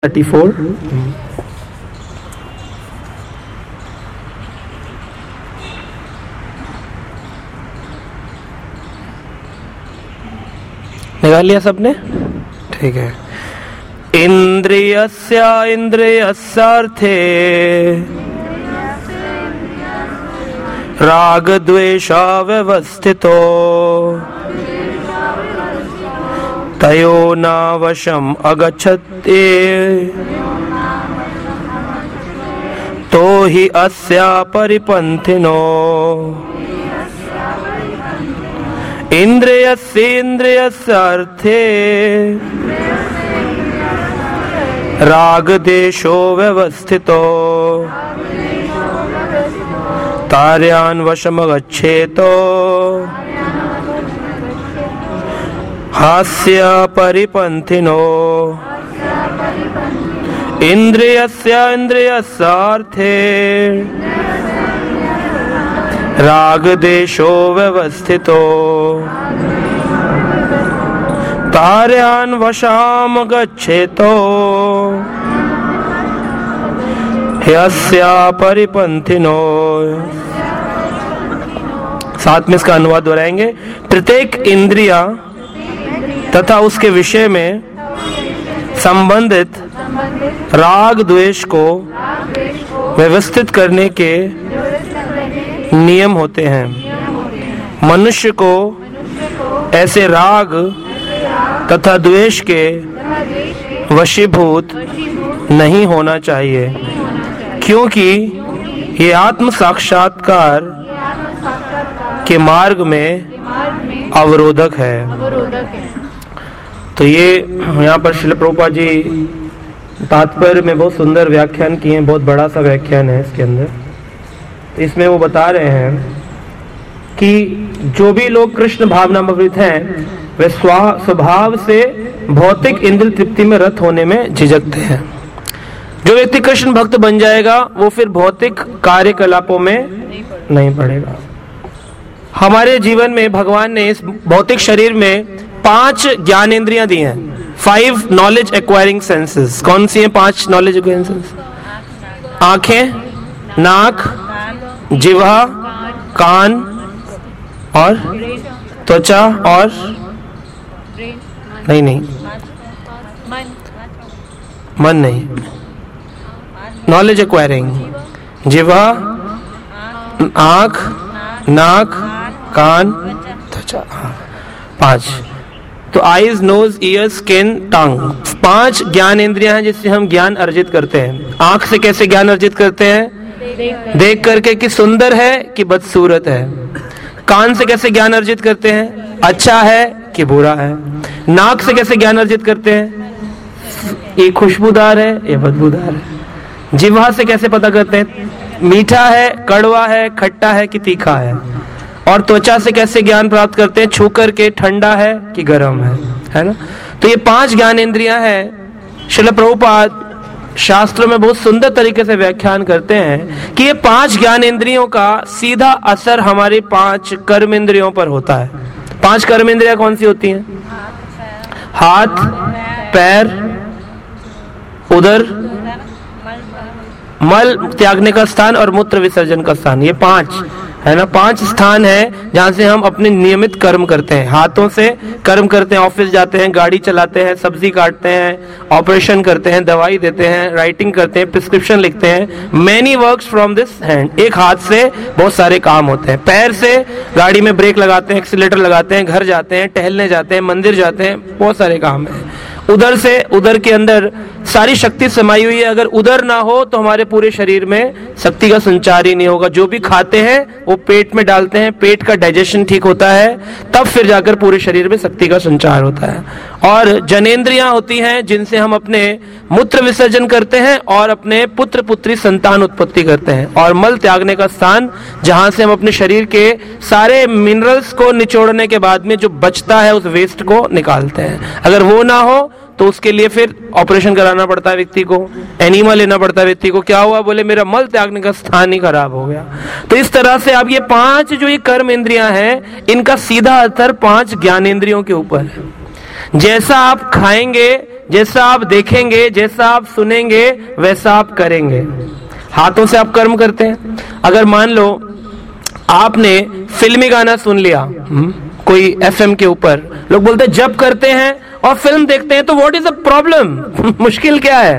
34। निकाल लिया सबने? ठीक है। इंद्रियस्य इंद्रियस्यार्थे राग द्वेषा व्यवस्थितो तयो नावशम अगच्छते तो हि अस्या परिपन्थिनो। इंद्रियस्येन्द्रियस्यार्थे राग देशो व्यवस्थितो तार्यान् वशमगच्छेतो हास्य परिपन्थिनो। इंद्रियस्य इंद्रियस्यार्थे राग देशो व्यवस्थितो तार्यान् वशाम गच्छेतो ह्यस्य परिपन्थिनो। साथ में इसका अनुवाद दोहराएंगे। प्रत्येक इंद्रिया तथा उसके विषय में संबंधित राग द्वेष को व्यवस्थित करने के नियम होते हैं। मनुष्य को ऐसे राग तथा द्वेष के वशीभूत नहीं होना चाहिए, क्योंकि ये आत्म साक्षात्कार के मार्ग में अवरोधक है। तो ये यहाँ पर श्रील प्रभुपाद जी तात्पर्य में बहुत सुंदर व्याख्यान किए हैं। बहुत बड़ा सा व्याख्यान है इसके अंदर। तो इसमें वो बता रहे हैं कि जो भी लोग कृष्ण भावनामृत हैं वे स्वभाव से भौतिक इंद्रिय तृप्ति में रत होने में झिझकते हैं। जो व्यक्ति कृष्ण भक्त बन जाएगा वो फिर भौतिक कार्यकलापों में नहीं पड़ेगा। हमारे जीवन में भगवान ने इस भौतिक शरीर में 5 ज्ञानेंद्रियां दी हैं। 5 नॉलेज एक्वायरिंग सेंसेस। कौन सी हैं 5 नॉलेज एक्वायरिंग सेंसेस? आंखें, नाक, जिह्वा, कान और त्वचा और नहीं मन नहीं। नॉलेज एक्वायरिंग जिह्वा, आंख, नाक, कान, त्वचा। 5। तो eyes, nose, ears, skin, tongue. 5 ज्ञान इंद्रियां हैं जिससे हम ज्ञान अर्जित करते हैं। आंख से कैसे ज्ञान अर्जित करते हैं? देख करके कि सुंदर है कि बदसूरत है। कान से कैसे ज्ञान अर्जित करते हैं? अच्छा है कि बुरा है। नाक से कैसे ज्ञान अर्जित करते हैं? ये खुशबूदार है या बदबूदार है। जिह्वा से कैसे पता करते हैं? मीठा है, कड़वा है, खट्टा है कि तीखा है। और त्वचा से कैसे ज्ञान प्राप्त करते हैं? छू करके ठंडा है कि गर्म है ना। तो ये 5 ज्ञान इंद्रियां हैं। श्रील प्रभुपाद शास्त्रों में बहुत सुंदर तरीके से व्याख्यान करते हैं कि ये 5 ज्ञान इंद्रियों का सीधा असर हमारी 5 कर्म इंद्रियों पर होता है। 5 कर्म इंद्रियां कौन सी होती हैं? हाथ, पैर, उदर, मल त्यागने का स्थान और मूत्र विसर्जन का स्थान। ये 5 है ना। 5 स्थान है जहां से हम अपने नियमित कर्म करते हैं। हाथों से कर्म करते हैं, ऑफिस जाते हैं, गाड़ी चलाते हैं, सब्जी काटते हैं, ऑपरेशन करते हैं, दवाई देते हैं, राइटिंग करते हैं, प्रिस्क्रिप्शन लिखते हैं। Many works from this hand. एक हाथ से बहुत सारे काम होते हैं। पैर से गाड़ी में ब्रेक लगाते हैं, एक्सीलेटर लगाते हैं, घर जाते हैं, टहलने जाते हैं, मंदिर जाते हैं, बहुत सारे काम है। उदर से, उदर के अंदर सारी शक्ति समाई हुई है। अगर उदर ना हो तो हमारे पूरे शरीर में शक्ति का संचार ही नहीं होगा। जो भी खाते हैं वो पेट में डालते हैं, पेट का डाइजेशन ठीक होता है, तब फिर जाकर पूरे शरीर में शक्ति का संचार होता है। और जनेंद्रियां होती हैं जिनसे हम अपने मूत्र विसर्जन करते हैं और अपने पुत्र पुत्री संतान उत्पत्ति करते हैं। और मल त्यागने का स्थान जहां से हम अपने शरीर के सारे मिनरल्स को निचोड़ने के बाद में जो बचता है उस वेस्ट को निकालते हैं। अगर वो ना हो तो उसके लिए फिर ऑपरेशन कराना पड़ता है व्यक्ति को, एनीमा लेना पड़ता है व्यक्ति को। क्या हुआ? बोले मेरा मल त्यागने का स्थान ही खराब हो गया। तो इस तरह से अब ये 5 जो ये कर्म इंद्रियां हैं, इनका सीधा असर 5 ज्ञानेंद्रियों के ऊपर है। जैसा आप खाएंगे, जैसा आप देखेंगे, जैसा आप सुनेंगे, वैसा आप करेंगे। हाथों से आप कर्म करते हैं। अगर मान लो आपने फिल्मी गाना सुन लिया कोई FM के ऊपर, लोग बोलते हैं जब करते हैं और फिल्म देखते हैं, तो व्हाट इज द प्रॉब्लम? मुश्किल क्या है?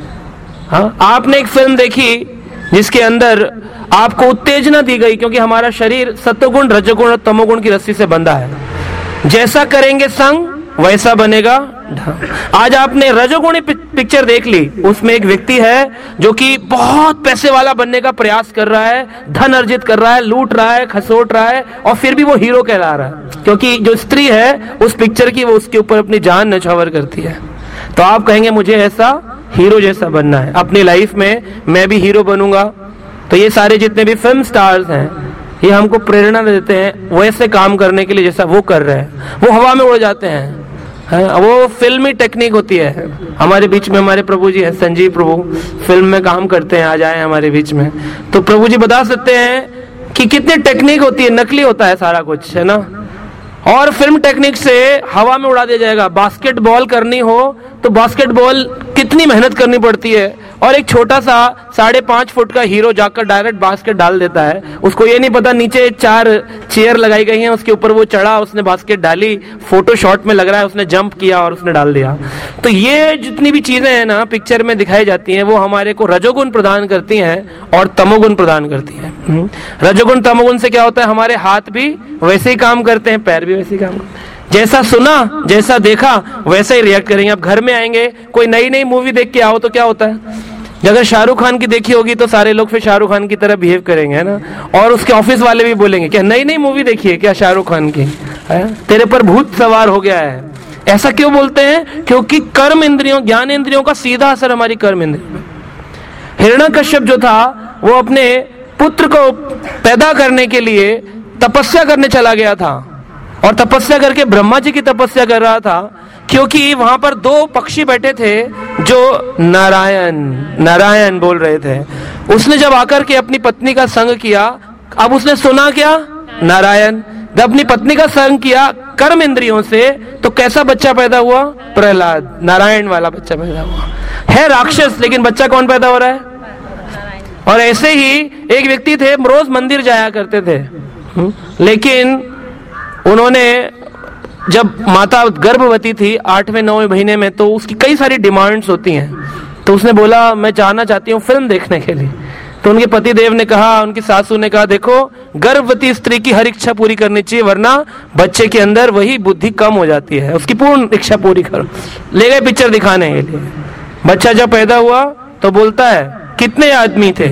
हाँ, आपने एक फिल्म देखी जिसके अंदर आपको उत्तेजना दी गई, क्योंकि हमारा शरीर सत्वगुण, रजोगुण और तमोगुण की रस्सी से बंधा है। जैसा करेंगे संग वैसा बनेगा ढंग। आज आपने रजोगुणी पिक्चर देख ली, उसमें एक व्यक्ति है जो कि बहुत पैसे वाला बनने का प्रयास कर रहा है, धन अर्जित कर रहा है, लूट रहा है, खसोट रहा है, और फिर भी वो हीरो कहला रहा है, क्योंकि जो स्त्री है उस पिक्चर की, वो उसके ऊपर अपनी जान न्यौछावर करती है। तो आप कहेंगे मुझे ऐसा हीरो जैसा बनना है, अपनी लाइफ में मैं भी हीरो बनूंगा। तो ये सारे जितने भी फिल्म स्टार्स हैं, ये हमको प्रेरणा देते हैं वैसे काम करने के लिए जैसा वो कर रहे हैं। वो हवा में उड़ जाते हैं, वो फिल्मी टेक्निक होती है। हमारे बीच में हमारे प्रभु जी हैं, संजीव प्रभु, फिल्म में काम करते हैं, आ जाए हमारे बीच में। तो प्रभु जी बता सकते हैं कि कितनी टेक्निक होती है, नकली होता है सारा कुछ, है ना। और फिल्म टेक्निक से हवा में उड़ा दिया जाएगा। बास्केटबॉल करनी हो तो बास्केटबॉल कितनी मेहनत करनी पड़ती है, और एक छोटा सा 5.5 फुट का हीरो जाकर डायरेक्ट बास्केट डाल देता है। उसको ये नहीं पता नीचे 4 चेयर लगाई गई हैं, उसके ऊपर वो चढ़ा, उसने बास्केट डाली, फोटो शॉट में लग रहा है उसने जंप किया और उसने डाल दिया। तो ये जितनी भी चीजें हैं ना पिक्चर में दिखाई जाती हैं, वो हमारे को रजोगुण प्रदान करती हैं और तमोगुण प्रदान करती हैं। रजोगुण तमोगुण से क्या होता है, हमारे हाथ भी वैसे ही काम करते हैं, पैर भी वैसे ही काम करते हैं। जैसा सुना, जैसा देखा, वैसा ही रिएक्ट करेंगे। अब घर में आएंगे, कोई नई नई मूवी देख के आओ तो क्या होता है, अगर शाहरुख खान की देखी होगी तो सारे लोग फिर शाहरुख खान की तरह बिहेव करेंगे, है ना। और उसके ऑफिस वाले भी बोलेंगे क्या नई नई मूवी देखी है क्या शाहरुख खान की, है? तेरे पर भूत सवार हो गया है। ऐसा क्यों बोलते हैं? क्योंकि कर्म इंद्रियों, ज्ञान इंद्रियों का सीधा असर हमारी कर्म इंद्रियों में। हिरण्यकश्यप जो था वो अपने पुत्र को पैदा करने के लिए तपस्या करने चला गया था, और तपस्या करके ब्रह्मा जी की तपस्या कर रहा था, क्योंकि वहां पर 2 पक्षी बैठे थे जो नारायण नारायण बोल रहे थे। उसने जब आकर के अपनी पत्नी का संग किया, अब उसने सुना क्या? नारायण। जब अपनी पत्नी का संग किया कर्म इंद्रियों से, तो कैसा बच्चा पैदा हुआ? प्रहलाद, नारायण वाला बच्चा पैदा हुआ। है राक्षस, लेकिन बच्चा कौन पैदा हो रहा है? और ऐसे ही एक व्यक्ति थे, रोज मंदिर जाया करते थे, लेकिन उन्होंने जब माता गर्भवती थी 8वें 9वें महीने में, तो उसकी कई सारी डिमांड्स होती हैं। तो उसने बोला मैं जाना चाहती हूँ फिल्म देखने के लिए। तो उनके पति देव ने कहा, उनकी सासू ने कहा, देखो गर्भवती स्त्री की हर इच्छा पूरी करनी चाहिए, वरना बच्चे के अंदर वही बुद्धि कम हो जाती है, उसकी पूर्ण इच्छा पूरी करो। ले गए पिक्चर दिखाने के लिए। बच्चा जब पैदा हुआ तो बोलता है कितने आदमी थे?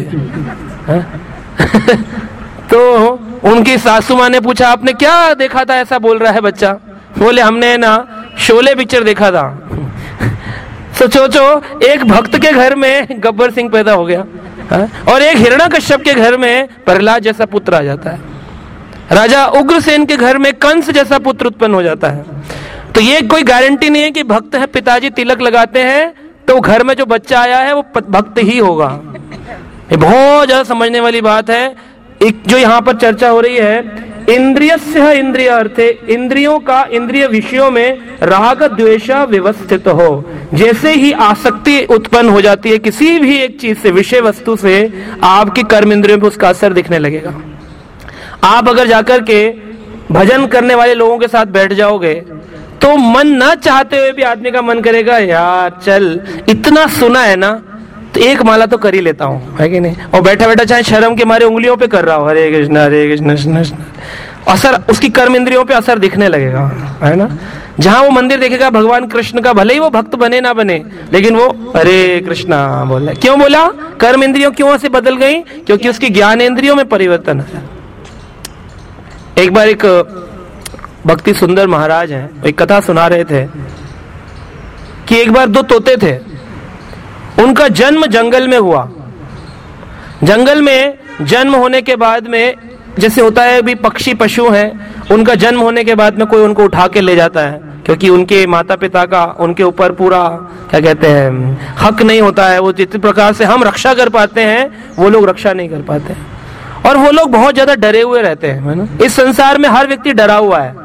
तो उनकी सासू माँ ने पूछा आपने क्या देखा था ऐसा बोल रहा है बच्चा? बोले हमने ना शोले पिक्चर देखा था। सोचो, एक भक्त के घर में गब्बर सिंह पैदा हो गया, और एक हिरण्यकश्यप के घर में प्रहलाद जैसा पुत्र आ जाता है। राजा उग्रसेन के घर में कंस जैसा पुत्र उत्पन्न हो जाता है। तो ये कोई गारंटी नहीं है कि भक्त है, पिताजी तिलक लगाते हैं तो घर में जो बच्चा आया है वो भक्त ही होगा। ये बहुत ज्यादा समझने वाली बात है। एक जो यहाँ पर चर्चा हो रही है, इंद्रियस्य इंद्रिय अर्थे, इंद्रियों का इंद्रिय विषयों में राग द्वेष व्यवस्थित हो। जैसे ही आसक्ति उत्पन्न हो जाती है किसी भी एक चीज से, विषय वस्तु से, आपकी कर्म इंद्रियों पर उसका असर दिखने लगेगा। आप अगर जाकर के भजन करने वाले लोगों के साथ बैठ जाओगे तो मन न चाहते हुए भी आदमी का मन करेगा यार चल इतना सुना है ना तो एक माला तो कर ही लेता हूँ, है कि नहीं। और बैठा बैठा चाहे शर्म के मारे उंगलियों पे कर रहा हो हरे कृष्ण कृष्ण कृष्ण, असर उसकी कर्म इंद्रियों पे असर दिखने लगेगा, है ना। जहां वो मंदिर देखेगा भगवान कृष्ण का, भले ही वो भक्त बने ना बने, लेकिन वो हरे कृष्णा बोला। क्यों बोला? कर्म इंद्रियों क्यों से बदल गई? क्योंकि उसकी ज्ञान इंद्रियों में परिवर्तन है। एक बार एक भक्ति सुंदर महाराज हैं, एक कथा सुना रहे थे कि एक बार 2 तोते थे, उनका जन्म जंगल में हुआ। जंगल में जन्म होने के बाद में जैसे होता है भी पक्षी पशु हैं, उनका जन्म होने के बाद में कोई उनको उठा के ले जाता है, क्योंकि उनके माता पिता का उनके ऊपर पूरा क्या कहते हैं हक नहीं होता है। वो जिस प्रकार से हम रक्षा कर पाते हैं वो लोग रक्षा नहीं कर पाते हैं, और वो लोग बहुत ज्यादा डरे हुए रहते हैं, है ना। इस संसार में हर व्यक्ति डरा हुआ है,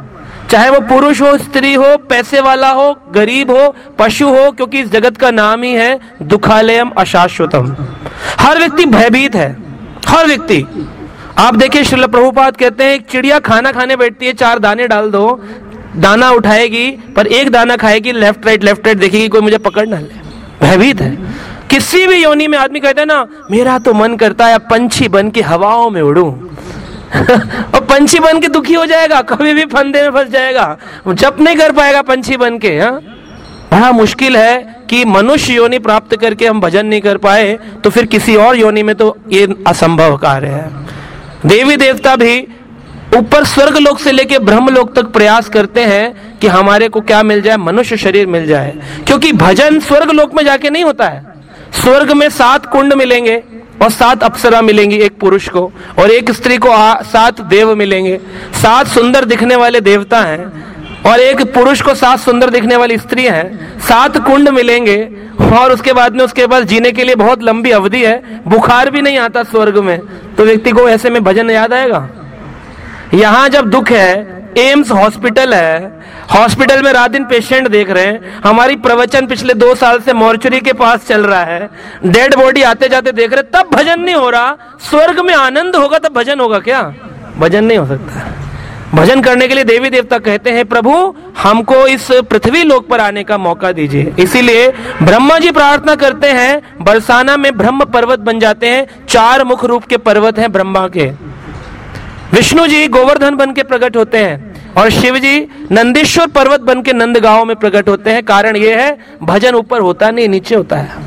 चाहे वो पुरुष हो, स्त्री हो, पैसे वाला हो, गरीब हो, पशु हो, क्योंकि इस जगत का नाम ही है दुखालयम अशाश्वतम। हर व्यक्ति भयभीत है, हर व्यक्ति। आप देखिए श्रील प्रभुपाद कहते हैं एक चिड़िया खाना खाने बैठती है, 4 दाने डाल दो, दाना उठाएगी पर एक दाना खाएगी, लेफ्ट राइट देखेगी कोई मुझे पकड़ ना ले, भयभीत है। किसी भी योनि में आदमी कहता है ना, मेरा तो मन करता है पंछी बन के हवाओं में उड़ूं और पंछी बन के दुखी हो जाएगा, कभी भी फंदे में फंस जाएगा, जप नहीं कर पाएगा पंछी बन के। बड़ा मुश्किल है कि मनुष्य योनि प्राप्त करके हम भजन नहीं कर पाए, तो फिर किसी और योनि में तो ये असंभव कार्य है। देवी देवता भी ऊपर स्वर्ग लोक से लेके ब्रह्म लोक तक प्रयास करते हैं कि हमारे को क्या मिल जाए, मनुष्य शरीर मिल जाए, क्योंकि भजन स्वर्ग लोक में जाके नहीं होता है। स्वर्ग में 7 कुंड मिलेंगे और 7 अप्सरा मिलेंगी एक पुरुष को, और एक स्त्री को 7 देव मिलेंगे, 7 सुंदर दिखने वाले देवता हैं, और एक पुरुष को 7 सुंदर दिखने वाली स्त्री हैं, 7 कुंड मिलेंगे, और उसके बाद में उसके पास जीने के लिए बहुत लंबी अवधि है, बुखार भी नहीं आता स्वर्ग में, तो व्यक्ति को ऐसे में भजन याद आएगा। यहां जब दुख है, एम्स हॉस्पिटल है, हॉस्पिटल में रात दिन पेशेंट देख रहे हैं, हमारी प्रवचन पिछले 2 साल से मॉर्चरी के पास चल रहा है, डेड बॉडी आते जाते देख रहे, तब भजन नहीं हो रहा। स्वर्ग में आनंद होगा तब भजन होगा क्या? भजन नहीं हो सकता। भजन करने के लिए देवी देवता कहते हैं प्रभु हमको इस पृथ्वी लोक पर आने का मौका दीजिए। इसीलिए ब्रह्मा जी प्रार्थना करते हैं, बरसाना में ब्रह्म पर्वत बन जाते हैं। 4 मुख रूप के पर्वत हैं ब्रह्मा के। विष्णु जी गोवर्धन बन के प्रकट होते हैं, और शिव जी नंदीश्वर पर्वत बन के नंदगांव में प्रकट होते हैं। कारण यह है भजन ऊपर होता नहीं, नीचे होता है।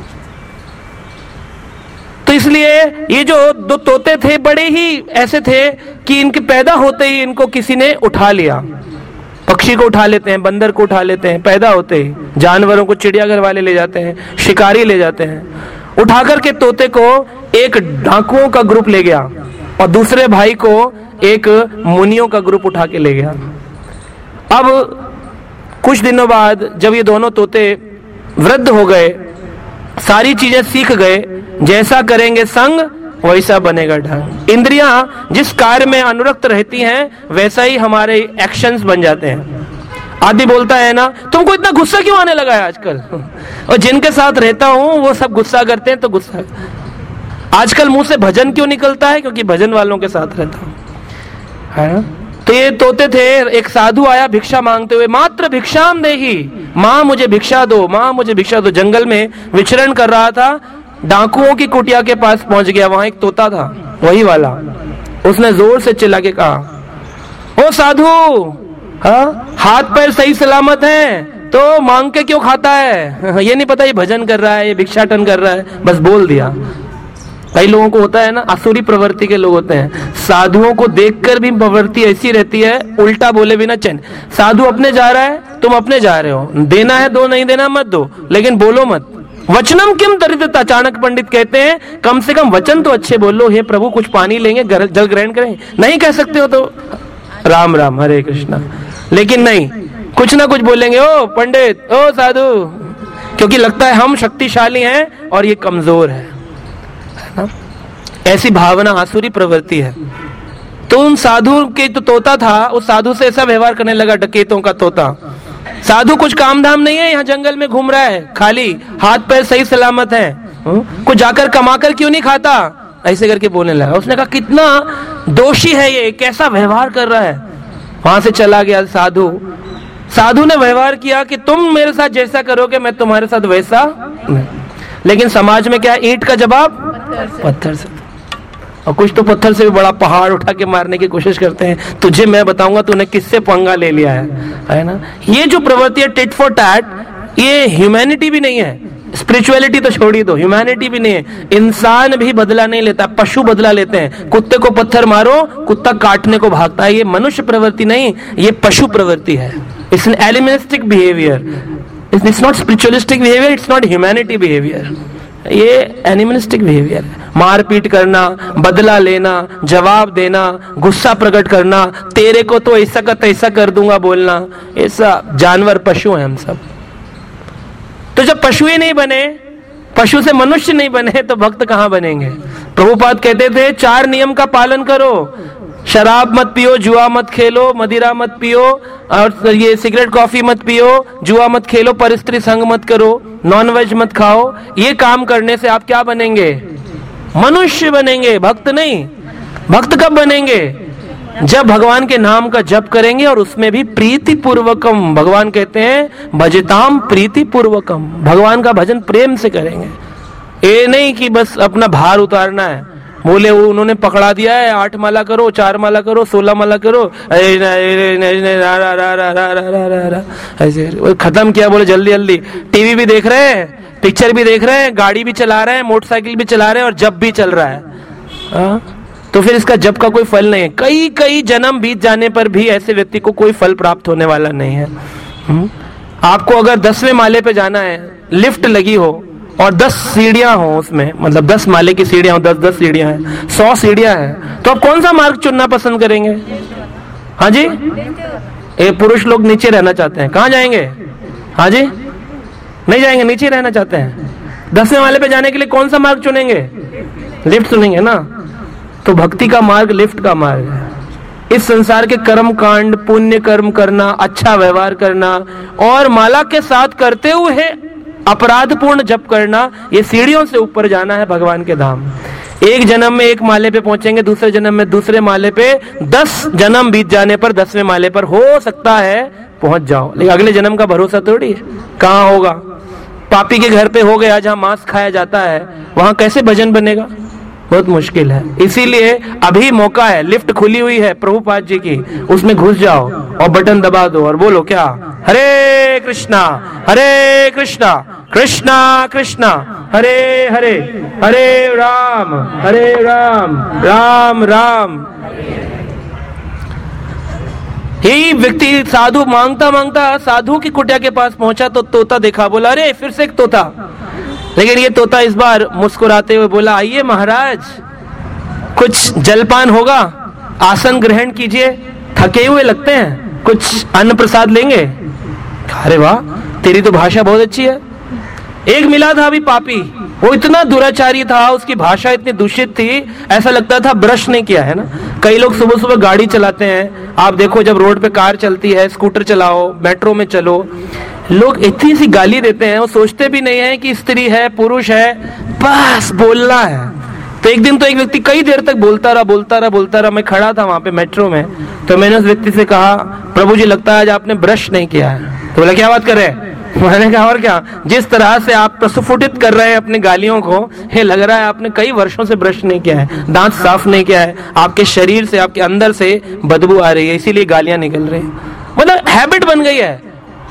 तो इसलिए ये जो 2 तोते थे बड़े ही ऐसे थे कि इनके पैदा होते ही इनको किसी ने उठा लिया। पक्षी को उठा लेते हैं, बंदर को उठा लेते हैं, पैदा होते ही जानवरों को चिड़ियाघर वाले ले जाते हैं, शिकारी ले जाते हैं। उठाकर के तोते को एक डाकुओं का ग्रुप ले गया और दूसरे भाई को एक मुनियों का ग्रुप उठा के ले गया। अब कुछ दिनों बाद जब ये दोनों तोते वृद्ध हो गए, सारी चीजें सीख गए, जैसा करेंगे संग वैसा बनेगा ढंग। इंद्रियां जिस कार्य में अनुरक्त रहती हैं वैसा ही हमारे एक्शंस बन जाते हैं। आदमी बोलता है ना, तुमको इतना गुस्सा क्यों आने लगा है आजकल? और जिनके साथ रहता हूं वो सब गुस्सा करते हैं, तो गुस्सा आजकल मुंह से भजन क्यों निकलता है? क्योंकि भजन वालों के साथ रहता हूं, है ना। तो ये तोते थे, एक साधु आया भिक्षा मांगते हुए, मात्र भिक्षाम देही, माँ मुझे भिक्षा दो, माँ मुझे भिक्षा दो। जंगल में विचरण कर रहा था, डाकुओं की कुटिया के पास पहुंच गया, वहां एक तोता था वही वाला। उसने जोर से चिल्ला के कहा, ओ साधु, हाथ पैर सही सलामत हैं तो मांग के क्यों खाता है? ये नहीं पता ये भजन कर रहा है, ये भिक्षाटन कर रहा है, बस बोल दिया। कई लोगों को होता है ना, आसुरी प्रवृत्ति के लोग होते हैं, साधुओं को देखकर भी प्रवृत्ति ऐसी रहती है, उल्टा बोले बिना चैन। साधु अपने जा रहा है, तुम अपने जा रहे हो, देना है दो, नहीं देना मत दो, लेकिन बोलो मत। वचनम किम दरिद्रता, चाणक्य पंडित कहते हैं कम से कम वचन तो अच्छे बोलो। हे प्रभु कुछ पानी लेंगे, जल ग्रहण करें, नहीं कह सकते हो तो राम राम हरे कृष्णा, लेकिन नहीं, कुछ ना कुछ बोलेंगे, ओ पंडित, ओ साधु, क्योंकि लगता है हम शक्तिशाली हैं और ये कमजोर है ना? ऐसी भावना आसुरी प्रवृत्ति है। तो उन साधु के तो तोता था, उस साधु से ऐसा व्यवहार करने लगा, डकैतों का तोता। साधु कुछ काम धाम नहीं है, यहाँ जंगल में घूम रहा है, खाली हाथ पैर सही सलामत है, कुछ जाकर कमाकर क्यों नहीं खाता, ऐसे करके बोलने लगा। उसने कहा कितना दोषी है ये, कैसा व्यवहार कर रहा है। वहां से चला गया साधु। साधु ने व्यवहार किया कि तुम मेरे साथ जैसा करोगे मैं तुम्हारे साथ वैसा, लेकिन समाज में क्या, ईंट का जवाब पत्थर से। और कुछ तो पत्थर से भी बड़ा पहाड़ उठा के मारने की कोशिश करते हैं। तुझे मैं बताऊंगा तूने किससे पंगा ले लिया है ना। ये जो प्रवृत्ति है टिट फॉर टैट, ये ह्यूमैनिटी भी नहीं है। स्पिरिचुअलिटी तो छोड़ ही दो, ह्यूमैनिटी भी नहीं है। इंसान भी बदला नहीं लेता, पशु बदला लेते हैं। कुत्ते को पत्थर मारो, कुत्ता काटने को भागता है। ये मनुष्य प्रवृत्ति नहीं, ये पशु प्रवृत्ति है। It's an animalistic behaviour, it's not spiritualistic behaviour, it's not humanity behaviour. ये एनिमलिस्टिक बिहेवियर है। मारपीट करना, बदला लेना, जवाब देना, गुस्सा प्रकट करना, तेरे को तो ऐसा का तैसा कर दूंगा बोलना, ऐसा जानवर पशु हैं हम सब। तो जब पशु ही नहीं बने, पशु से मनुष्य नहीं बने, तो भक्त कहां बनेंगे? प्रभुपाद कहते थे 4 नियम का पालन करो, शराब मत पियो, जुआ मत खेलो, मदिरा मत पियो, और ये सिगरेट कॉफी मत पियो, जुआ मत खेलो, परस्त्री संग मत करो, नॉनवेज मत खाओ। ये काम करने से आप क्या बनेंगे? मनुष्य बनेंगे, भक्त नहीं। भक्त कब बनेंगे? जब भगवान के नाम का जप करेंगे और उसमें भी प्रीति पूर्वकम। भगवान कहते हैं भजताम प्रीति पूर्वकम, भगवान का भजन प्रेम से करेंगे। ये नहीं कि बस अपना भार उतारना है। बोले वो उन्होंने पकड़ा दिया है 8 माला करो, 4 माला करो, 16 माला करो, ऐसे खत्म किया। बोले जल्दी जल्दी टीवी भी देख रहे हैं, पिक्चर भी देख रहे हैं, गाड़ी भी चला रहे हैं, मोटरसाइकिल भी चला रहे हैं और जप भी चल रहा है। तो फिर इसका जप का कोई फल नहीं है। कई कई जन्म बीत जाने पर भी ऐसे व्यक्ति को कोई फल प्राप्त होने वाला नहीं है। आपको अगर 10वें माले पे जाना है, लिफ्ट लगी हो और 10 सीढ़ियां हो उसमें, मतलब 10 माले की सीढ़ियां हो, 10-10 सीढ़ियां हैं, 100 सीढ़ियां हैं, तो आप कौन सा मार्ग चुनना पसंद करेंगे? हाँ जी, ये पुरुष लोग नीचे रहना चाहते हैं, कहाँ जाएंगे? हाँ जी, नहीं जाएंगे, नीचे रहना चाहते हैं। 10वें माले पे जाने के लिए कौन सा मार्ग चुनेंगे? लिफ्ट चुनेंगे ना। तो भक्ति का मार्ग लिफ्ट का मार्ग है। इस संसार के कर्म कांड, पुण्य कर्म करना, अच्छा व्यवहार करना और माला के साथ करते हुए अपराधपूर्ण जप करना, ये सीढ़ियों से ऊपर जाना है भगवान के धाम। एक जन्म में एक माले पे पहुंचेंगे, दूसरे जन्म में दूसरे माले पे, 10 जन्म बीत जाने पर 10वें माले पर हो सकता है पहुंच जाओ, लेकिन अगले जन्म का भरोसा थोड़ी है। कहाँ होगा? पापी के घर पे हो गया जहां मांस खाया जाता है, वहां कैसे भजन बनेगा? बहुत मुश्किल है। इसीलिए अभी मौका है, लिफ्ट खुली हुई है प्रभुपाद जी की, उसमें घुस जाओ और बटन दबा दो और बोलो क्या? हरे कृष्णा कृष्णा कृष्णा हरे हरे, हरे राम राम राम। यही व्यक्ति साधु मांगता मांगता साधु की कुटिया के पास पहुंचा तो तोता देखा, बोला अरे फिर से एक तोता। लेकिन ये तोता इस बार मुस्कुराते हुए बोला, आइए महाराज, कुछ जलपान होगा, आसन ग्रहण कीजिए, थके हुए लगते हैं, कुछ अन्न प्रसाद लेंगे। अरे वाह, तेरी तो भाषा बहुत अच्छी है। एक मिला था अभी पापी, वो इतना दुराचारी था, उसकी भाषा इतनी दूषित थी, ऐसा लगता था ब्रश नहीं किया है ना। कई लोग सुबह सुबह गाड़ी चलाते हैं, आप देखो जब रोड पे कार चलती है, स्कूटर चलाओ, मेट्रो में चलो, लोग इतनी सी गाली देते हैं, वो सोचते भी नहीं है कि स्त्री है पुरुष है, बस बोलना है। तो एक दिन तो एक व्यक्ति कई देर तक बोलता रहा। मैं खड़ा था वहां पे मेट्रो में, तो मैंने उस व्यक्ति से कहा, प्रभु जी लगता है आज आपने ब्रश नहीं किया है। तो बोला क्या बात कर रहे हैं? मैंने कहा और क्या, जिस तरह से आप प्रस्फुटित कर रहे हैं अपनी गालियों को, ये लग रहा है आपने कई वर्षों से ब्रश नहीं किया है, दांत साफ नहीं किया है, आपके शरीर से, आपके अंदर से बदबू आ रही है, इसीलिए गालियां निकल रही है। मतलब हैबिट बन गई है,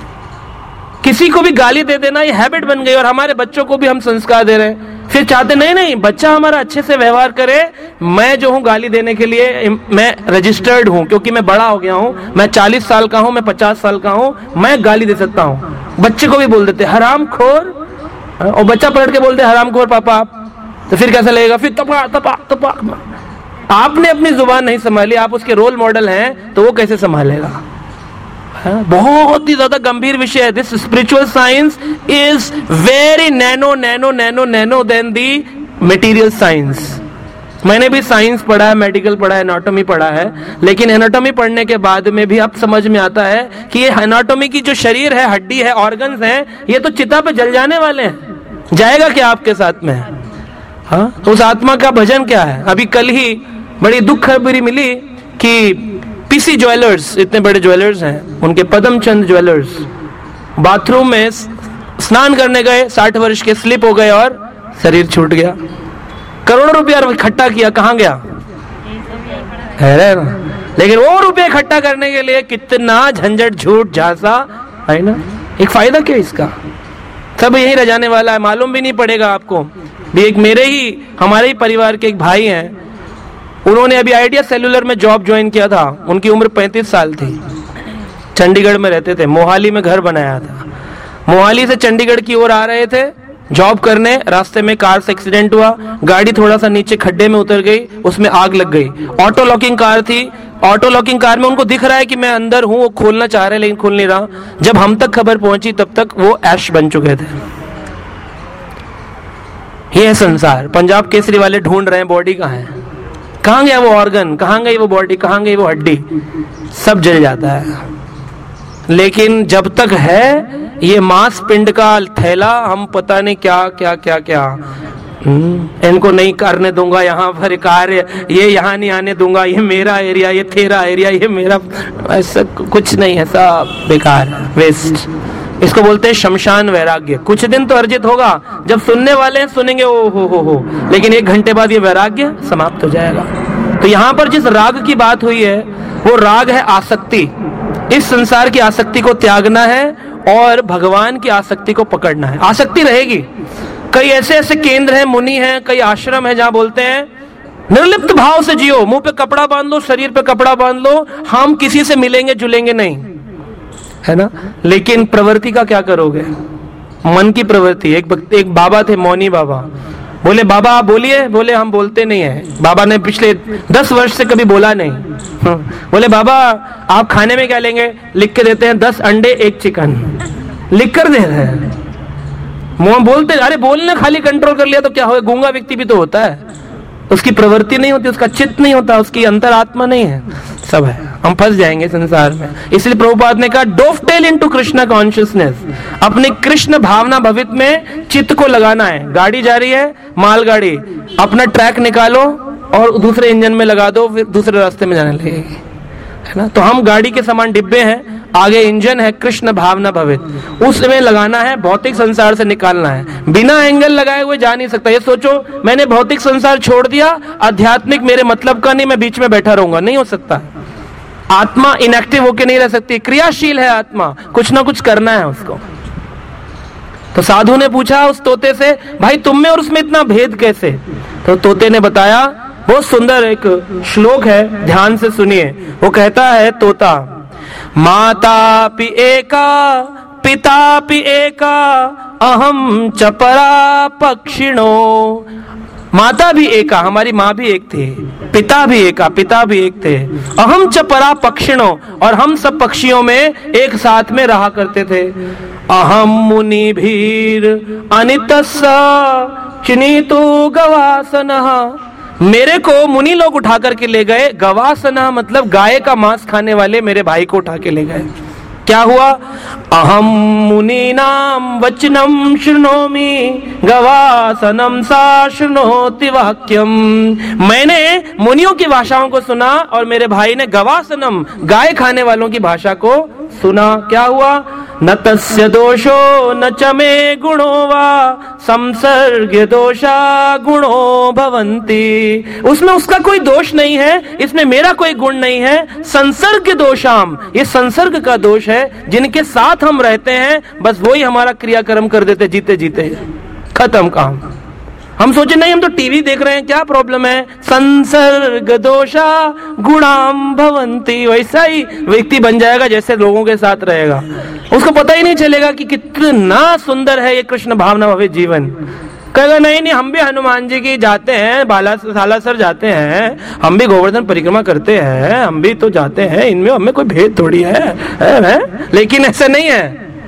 किसी को भी गाली दे देना ये हैबिट बन गई। और हमारे बच्चों को भी हम संस्कार दे रहे हैं, फिर चाहते नहीं बच्चा हमारा अच्छे से व्यवहार करे। मैं जो हूँ गाली देने के लिए मैं रजिस्टर्ड हूँ, क्योंकि मैं बड़ा हो गया हूँ, मैं 40 साल का हूँ, मैं 50 साल का हूँ, मैं गाली दे सकता हूँ। बच्चे को भी बोल देते हरामखोर, और बच्चा पलट के बोलते हरामखोर पापा आप, तो फिर कैसा लगेगा? फिर तपा तपा तपा। आपने अपनी जुबान नहीं संभाली, आप उसके रोल मॉडल हैं, तो वो कैसे संभालेगा? बहुत ही ज्यादा गंभीर विषय है। This spiritual science is very nano than the material science. मैंने भी साइंस पढ़ा है, मेडिकल पढ़ा है, एनाटॉमी पढ़ा है, लेकिन एनाटॉमी पढ़ने के बाद में भी अब समझ में आता है कि ये एनाटॉमी की जो शरीर है, हड्डी है, ऑर्गन्स हैं, ये तो चिता पे जल जाने वाले हैं। जाएगा क्या आपके साथ में? हाँ, उस आत्मा का भजन क्या है? अभी कल ही बड़ी दुख खबरी मिली कि पीसी ज्वेलर्स, इतने बड़े ज्वेलर्स हैं, उनके पदमचंद ज्वेलर्स, बाथरूम में स्नान करने गए, 60 वर्ष के, स्लिप हो गए और शरीर छूट गया। करोड़ों रुपया इकट्ठा किया, कहाँ गया? है ना। लेकिन वो रुपये इकट्ठा करने के लिए कितना झंझट, झूठ, झांसा है ना। एक फायदा क्या इसका? सब यही रह जाने वाला है, मालूम भी नहीं पड़ेगा आपको। भी एक हमारे ही परिवार के एक भाई हैं, उन्होंने अभी आइडिया सेलुलर में जॉब ज्वाइन किया था। उनकी उम्र 35 साल थी, चंडीगढ़ में रहते थे, मोहाली में घर बनाया था। मोहाली से चंडीगढ़ की ओर आ रहे थे जॉब करने, रास्ते में कार से एक्सीडेंट हुआ, गाड़ी थोड़ा सा नीचे खड्डे में उतर गई, उसमें आग लग गई। ऑटो लॉकिंग कार थी, ऑटो लॉकिंग कार में उनको दिख रहा है कि मैं अंदर हूं, वो खोलना चाह रहे लेकिन खोल नहीं रहा। जब हम तक खबर पहुंची तब तक वो ऐश बन चुके थे। ये है संसार। पंजाब केसरी वाले ढूंढ रहे हैं बॉडी कहाँ है, कहाँ गया वो ऑर्गन, कहाँ गई वो बॉडी, कहाँ गई वो हड्डी, सब जल जाता है। लेकिन जब तक है ये मांस पिंड का थैला, हम पता नहीं क्या क्या क्या क्या, इनको नहीं करने दूंगा यहाँ पर कार्य, ये यहाँ नहीं आने दूंगा, ये मेरा एरिया, ये तेरा एरिया, ये मेरा, ऐसा कुछ नहीं है, सब बेकार, वेस्ट। इसको बोलते हैं शमशान वैराग्य। कुछ दिन तो अर्जित होगा, जब सुनने वाले हैं सुनेंगे ओ हो, लेकिन 1 घंटे बाद ये वैराग्य समाप्त हो जाएगा। तो यहाँ पर जिस राग की बात हुई है वो राग है आसक्ति। इस संसार की आसक्ति को त्यागना है और भगवान की आसक्ति को पकड़ना है। आसक्ति रहेगी। कई ऐसे ऐसे केंद्र हैं, मुनि हैं, कई आश्रम हैं जहां बोलते हैं निर्लिप्त भाव से जियो, मुंह पे कपड़ा बांध लो, शरीर पे कपड़ा बांध लो, हम किसी से मिलेंगे जुलेंगे नहीं, है ना। लेकिन प्रवृत्ति का क्या करोगे, मन की प्रवृत्ति। एक बाबा थे, मौनी बाबा, बोले बाबा आप बोलिए, बोले हम बोलते नहीं है। बाबा ने पिछले 10 वर्ष से कभी बोला नहीं। बोले बाबा आप खाने में क्या लेंगे, लिख के देते हैं 10 अंडे 1 चिकन, लिख कर दे रहे हैं। मुंह बोलते, अरे बोलने खाली कंट्रोल कर लिया तो क्या हो, गूंगा व्यक्ति भी तो होता है, उसकी प्रवृत्ति नहीं होती, उसका चित्त नहीं होता, उसकी अंतरात्मा नहीं है, सब है। हम फंस जाएंगे संसार में। इसलिए प्रभुपाद ने कहा डोवटेल इनटू कृष्णा कॉन्शियसनेस, अपने कृष्ण भावना भवित में चित्त को लगाना है। गाड़ी जा रही है, मालगाड़ी, अपना ट्रैक निकालो और दूसरे इंजन में लगा दो, फिर दूसरे रास्ते में जाने लगेगी, है ना। तो हम गाड़ी के समान डिब्बे हैं, आगे इंजन है, कृष्ण भावना भवित, उसमें लगाना है, भौतिक संसार से निकालना है। बिना एंगल लगाए हुए जा नहीं सकता। ये सोचो मैंने भौतिक संसार छोड़ दिया, आध्यात्मिक मेरे मतलब का नहीं, मैं बीच में बैठा रहूंगा, नहीं हो सकता। आत्मा इनएक्टिव होके नहीं रह सकती, क्रियाशील है आत्मा, कुछ ना कुछ करना है उसको। तो साधु ने पूछा उस तोते से, भाई तुम में और उसमें इतना भेद कैसे। तो तोते ने बताया, बहुत सुंदर एक श्लोक है, ध्यान से सुनिए। वो कहता है तोता, माता पि एका पिता पि एका अहम च परा पक्षिणो। माता भी एका, हमारी माँ भी एक थी, पिता भी एका, पिता भी एक थे, अहम च परा पक्षिणो, और हम सब पक्षियों में एक साथ में रहा करते थे। अहम मुनि भीर अनितस्स चिनीतो गवासनः, मेरे को मुनि लोग उठा करके ले गए। गवासना मतलब गाय का मांस खाने वाले मेरे भाई को उठा के ले गए। क्या हुआ, अहम मुनीनाम वचनम शृणोमि गवासनम सा शृणोति वाक्यम, मैंने मुनियों की भाषाओं को सुना और मेरे भाई ने गवासनम गाय खाने वालों की भाषा को सुना। क्या हुआ, न तस्य दोषो न च मे गुणो वा संसर्ग दोषा गुणो भवन्ति, उसमें उसका कोई दोष नहीं है, इसमें मेरा कोई गुण नहीं है। संसर्ग दोषाम, ये संसर्ग का दोष है, जिनके साथ हम रहते हैं बस वही हमारा क्रियाकर्म कर देते, जीते जीते खत्म काम। हम सोचे नहीं हम तो टीवी देख रहे हैं, क्या प्रॉब्लम है, संसर्ग दोषा गुणाम भवन्ति, वैसा ही व्यक्ति बन जाएगा जैसे लोगों के साथ रहेगा। उसको पता ही नहीं चलेगा कि कितना सुंदर है ये कृष्ण भावना भवित जीवन। कहेगा नहीं हम भी हनुमान जी की जाते हैं, सालासर जाते हैं, हम भी गोवर्धन परिक्रमा करते हैं, हम भी तो जाते हैं, इनमें हमें कोई भेद थोड़ी है। लेकिन ऐसा नहीं है,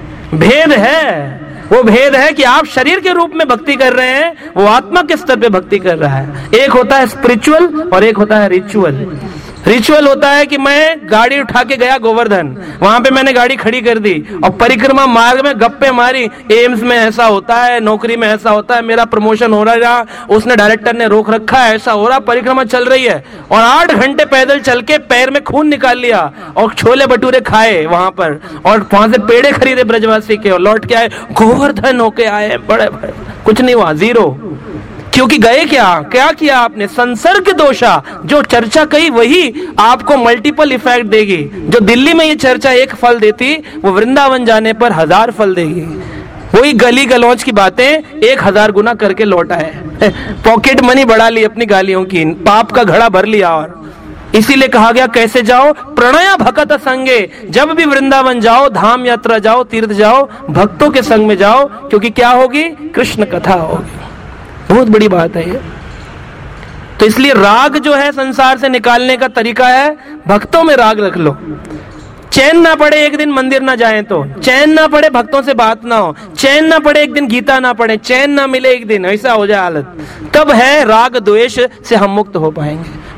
भेद है। वो भेद है कि आप शरीर के रूप में भक्ति कर रहे हैं, वो आत्मा के स्तर पे भक्ति कर रहा है। एक होता है स्पिरिचुअल और एक होता है रिचुअल। रिचुअल होता है कि मैं गाड़ी उठा के गया गोवर्धन, वहां पे मैंने गाड़ी खड़ी कर दी और परिक्रमा मार्ग में गप्पे मारी, एम्स में ऐसा होता है, नौकरी में ऐसा होता है, मेरा प्रमोशन हो रहा, उसने डायरेक्टर ने रोक रखा है, ऐसा हो रहा, परिक्रमा चल रही है, और 8 घंटे पैदल चल के पैर में खून निकाल लिया और छोले भटूरे खाए वहां पर, और वहां से पेड़े खरीदे ब्रजवासी के और लौट के आए, गोवर्धन होके आए, बड़े कुछ नहीं हुआ, जीरो। क्योंकि गए क्या किया आपने, संसर्ग दोषा। जो चर्चा कही वही आपको मल्टीपल इफेक्ट देगी। जो दिल्ली में ये चर्चा 1 फल देती, वो वृंदावन जाने पर 1000 फल देगी। वही गली गलौज की बातें 1000 गुना करके लौटा है। पॉकेट मनी बढ़ा ली अपनी गालियों की, पाप का घड़ा भर लिया। और इसीलिए कहा गया कैसे जाओ, प्रणय भक्त संगे, जब भी वृंदावन जाओ, धाम यात्रा जाओ, तीर्थ जाओ, भक्तों के संग में जाओ, क्योंकि क्या होगी, कृष्ण कथा होगी। बहुत बड़ी बात है ये। तो इसलिए राग जो है संसार से निकालने का तरीका है, भक्तों में राग रख लो। चैन ना पड़े एक दिन मंदिर ना जाएं तो, चैन ना पड़े भक्तों से बात ना हो, चैन ना पड़े एक दिन गीता ना पढ़े, चैन ना मिले एक दिन, ऐसा हो जाए हालत, तब है राग द्वेष से हम मुक्त हो पाएंगे।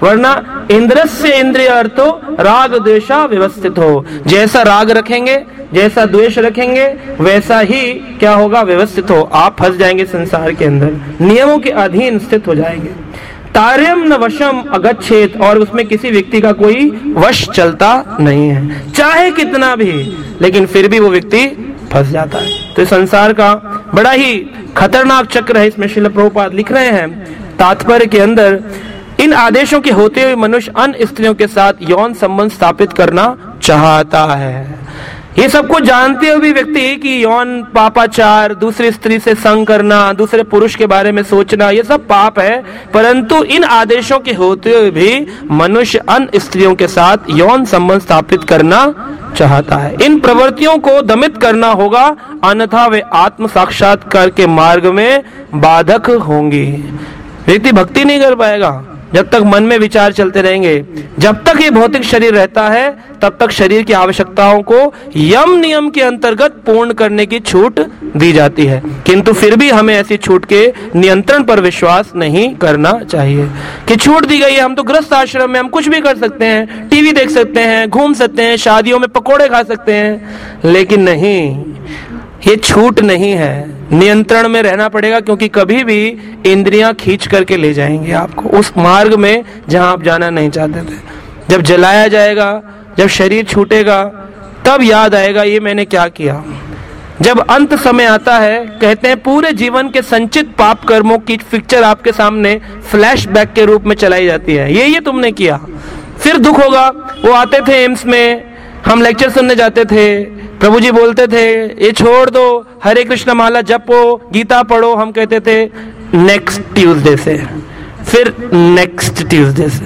वरना इंद्रस्य इंद्रिय अर्थो राग द्वेषा व्यवस्थित हो। जैसा राग रखेंगे, जैसा द्वेष रखेंगे, वैसा ही क्या होगा, व्यवस्थित हो। आप फंस जाएंगे संसार के अंदर, नियमों के अधीन स्थित हो जाएंगे। तार्यम न वशम अगच्छेत, और उसमें किसी व्यक्ति का कोई वश चलता नहीं है, चाहे कितना भी, लेकिन फिर भी वो व्यक्ति फंस जाता है। तो संसार का बड़ा ही खतरनाक चक्र है। इसमें श्रील प्रभुपाद लिख रहे हैं तात्पर्य के अंदर, इन आदेशों के होते हुए मनुष्य अन्य स्त्रियों के साथ यौन संबंध स्थापित करना चाहता है। ये सब कुछ जानते हुए भी व्यक्ति कि यौन पापाचार, दूसरी स्त्री से संग करना, दूसरे पुरुष के बारे में सोचना, ये सब पाप है, परंतु इन आदेशों के होते हुए भी मनुष्य अन्य स्त्रियों के साथ यौन संबंध स्थापित करना चाहता है। इन प्रवृत्तियों को दमित करना होगा, अन्यथा वे आत्म साक्षात्कार के मार्ग में बाधक होंगी। व्यक्ति भक्ति नहीं कर पाएगा जब तक मन में विचार चलते रहेंगे। जब तक ये भौतिक शरीर रहता है तब तक शरीर की आवश्यकताओं को यम नियम के अंतर्गत पूर्ण करने की छूट दी जाती है, किंतु फिर भी हमें ऐसी छूट के नियंत्रण पर विश्वास नहीं करना चाहिए कि छूट दी गई है, हम तो गृहस्थ आश्रम में हम कुछ भी कर सकते हैं, टीवी देख सकते हैं, घूम सकते हैं, शादियों में पकोड़े खा सकते हैं। लेकिन नहीं, ये छूट नहीं है, नियंत्रण में रहना पड़ेगा, क्योंकि कभी भी इंद्रियां खींच करके ले जाएंगे आपको उस मार्ग में जहां आप जाना नहीं चाहते थे। जब जलाया जाएगा, जब शरीर छूटेगा, तब याद आएगा ये मैंने क्या किया। जब अंत समय आता है, कहते हैं पूरे जीवन के संचित पाप कर्मों की पिक्चर आपके सामने फ्लैशबैक के रूप में चलाई जाती है, ये तुमने किया। फिर दुख होगा। वो आते थे एम्स में, हम लेक्चर सुनने जाते थे, प्रभु जी बोलते थे ये छोड़ दो, हरे कृष्ण माला जपो, गीता पढ़ो, हम कहते थे नेक्स्ट ट्यूसडे से, फिर नेक्स्ट ट्यूसडे से,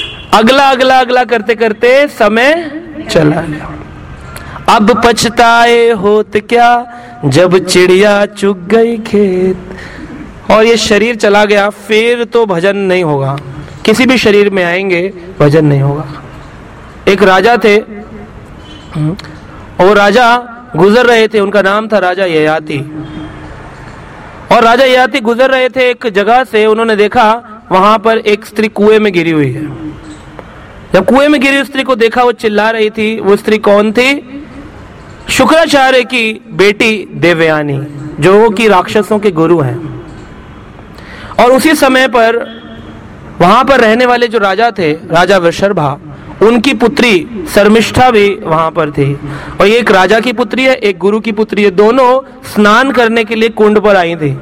अगला अगला अगला करते करते समय चला गया। अब पछताए होत क्या जब चिड़िया चुग गई खेत। और ये शरीर चला गया, फिर तो भजन नहीं होगा, किसी भी शरीर में आएंगे भजन नहीं होगा। एक राजा थे, और राजा गुजर रहे थे, उनका नाम था राजा ययाति। और राजा ययाति गुजर रहे थे एक जगह से, उन्होंने देखा वहां पर एक स्त्री कुएं में गिरी हुई है। जब कुएं में गिरी स्त्री को देखा, वो चिल्ला रही थी। वो स्त्री कौन थी? शुक्राचार्य की बेटी देवयानी, जो कि राक्षसों के गुरु हैं। और उसी समय पर वहां पर रहने वाले जो राजा थे, राजा वृषर्भा, उनकी पुत्री शर्मिष्ठा भी वहां पर थी। और ये एक राजा की पुत्री है, एक गुरु की पुत्री है। दोनों स्नान करने के लिए कुंड पर आई थी,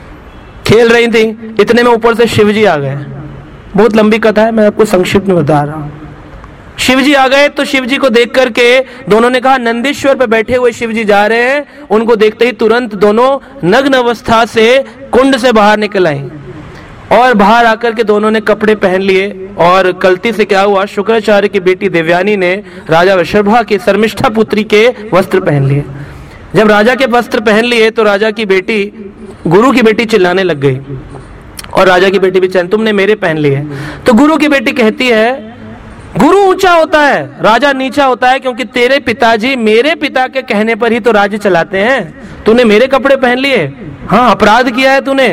खेल रही थी। इतने में ऊपर से शिवजी आ गए। बहुत लंबी कथा है, मैं आपको संक्षिप्त में बता रहा हूं। शिवजी आ गए तो शिवजी को देख करके दोनों ने कहा, नंदीश्वर पर बैठे हुए शिवजी जा रहे हैं। उनको देखते ही तुरंत दोनों नग्न अवस्था से कुंड से बाहर निकल आई, और बाहर आकर के दोनों ने कपड़े पहन लिए। और गलती से क्या हुआ, शुक्राचार्य की बेटी देवयानी ने राजा वृषर्भा की शर्मिष्ठा पुत्री के वस्त्र पहन लिए। जब राजा के वस्त्र पहन लिए तो राजा की बेटी, गुरु की बेटी चिल्लाने लग गई, और राजा की बेटी भी चैन, तुमने मेरे पहन लिए। तो गुरु की बेटी कहती है, गुरु ऊंचा होता है, राजा नीचा होता है, क्योंकि तेरे पिताजी मेरे पिता के कहने पर ही तो राज्य चलाते हैं। तूने मेरे कपड़े पहन लिए, हाँ अपराध किया है तूने।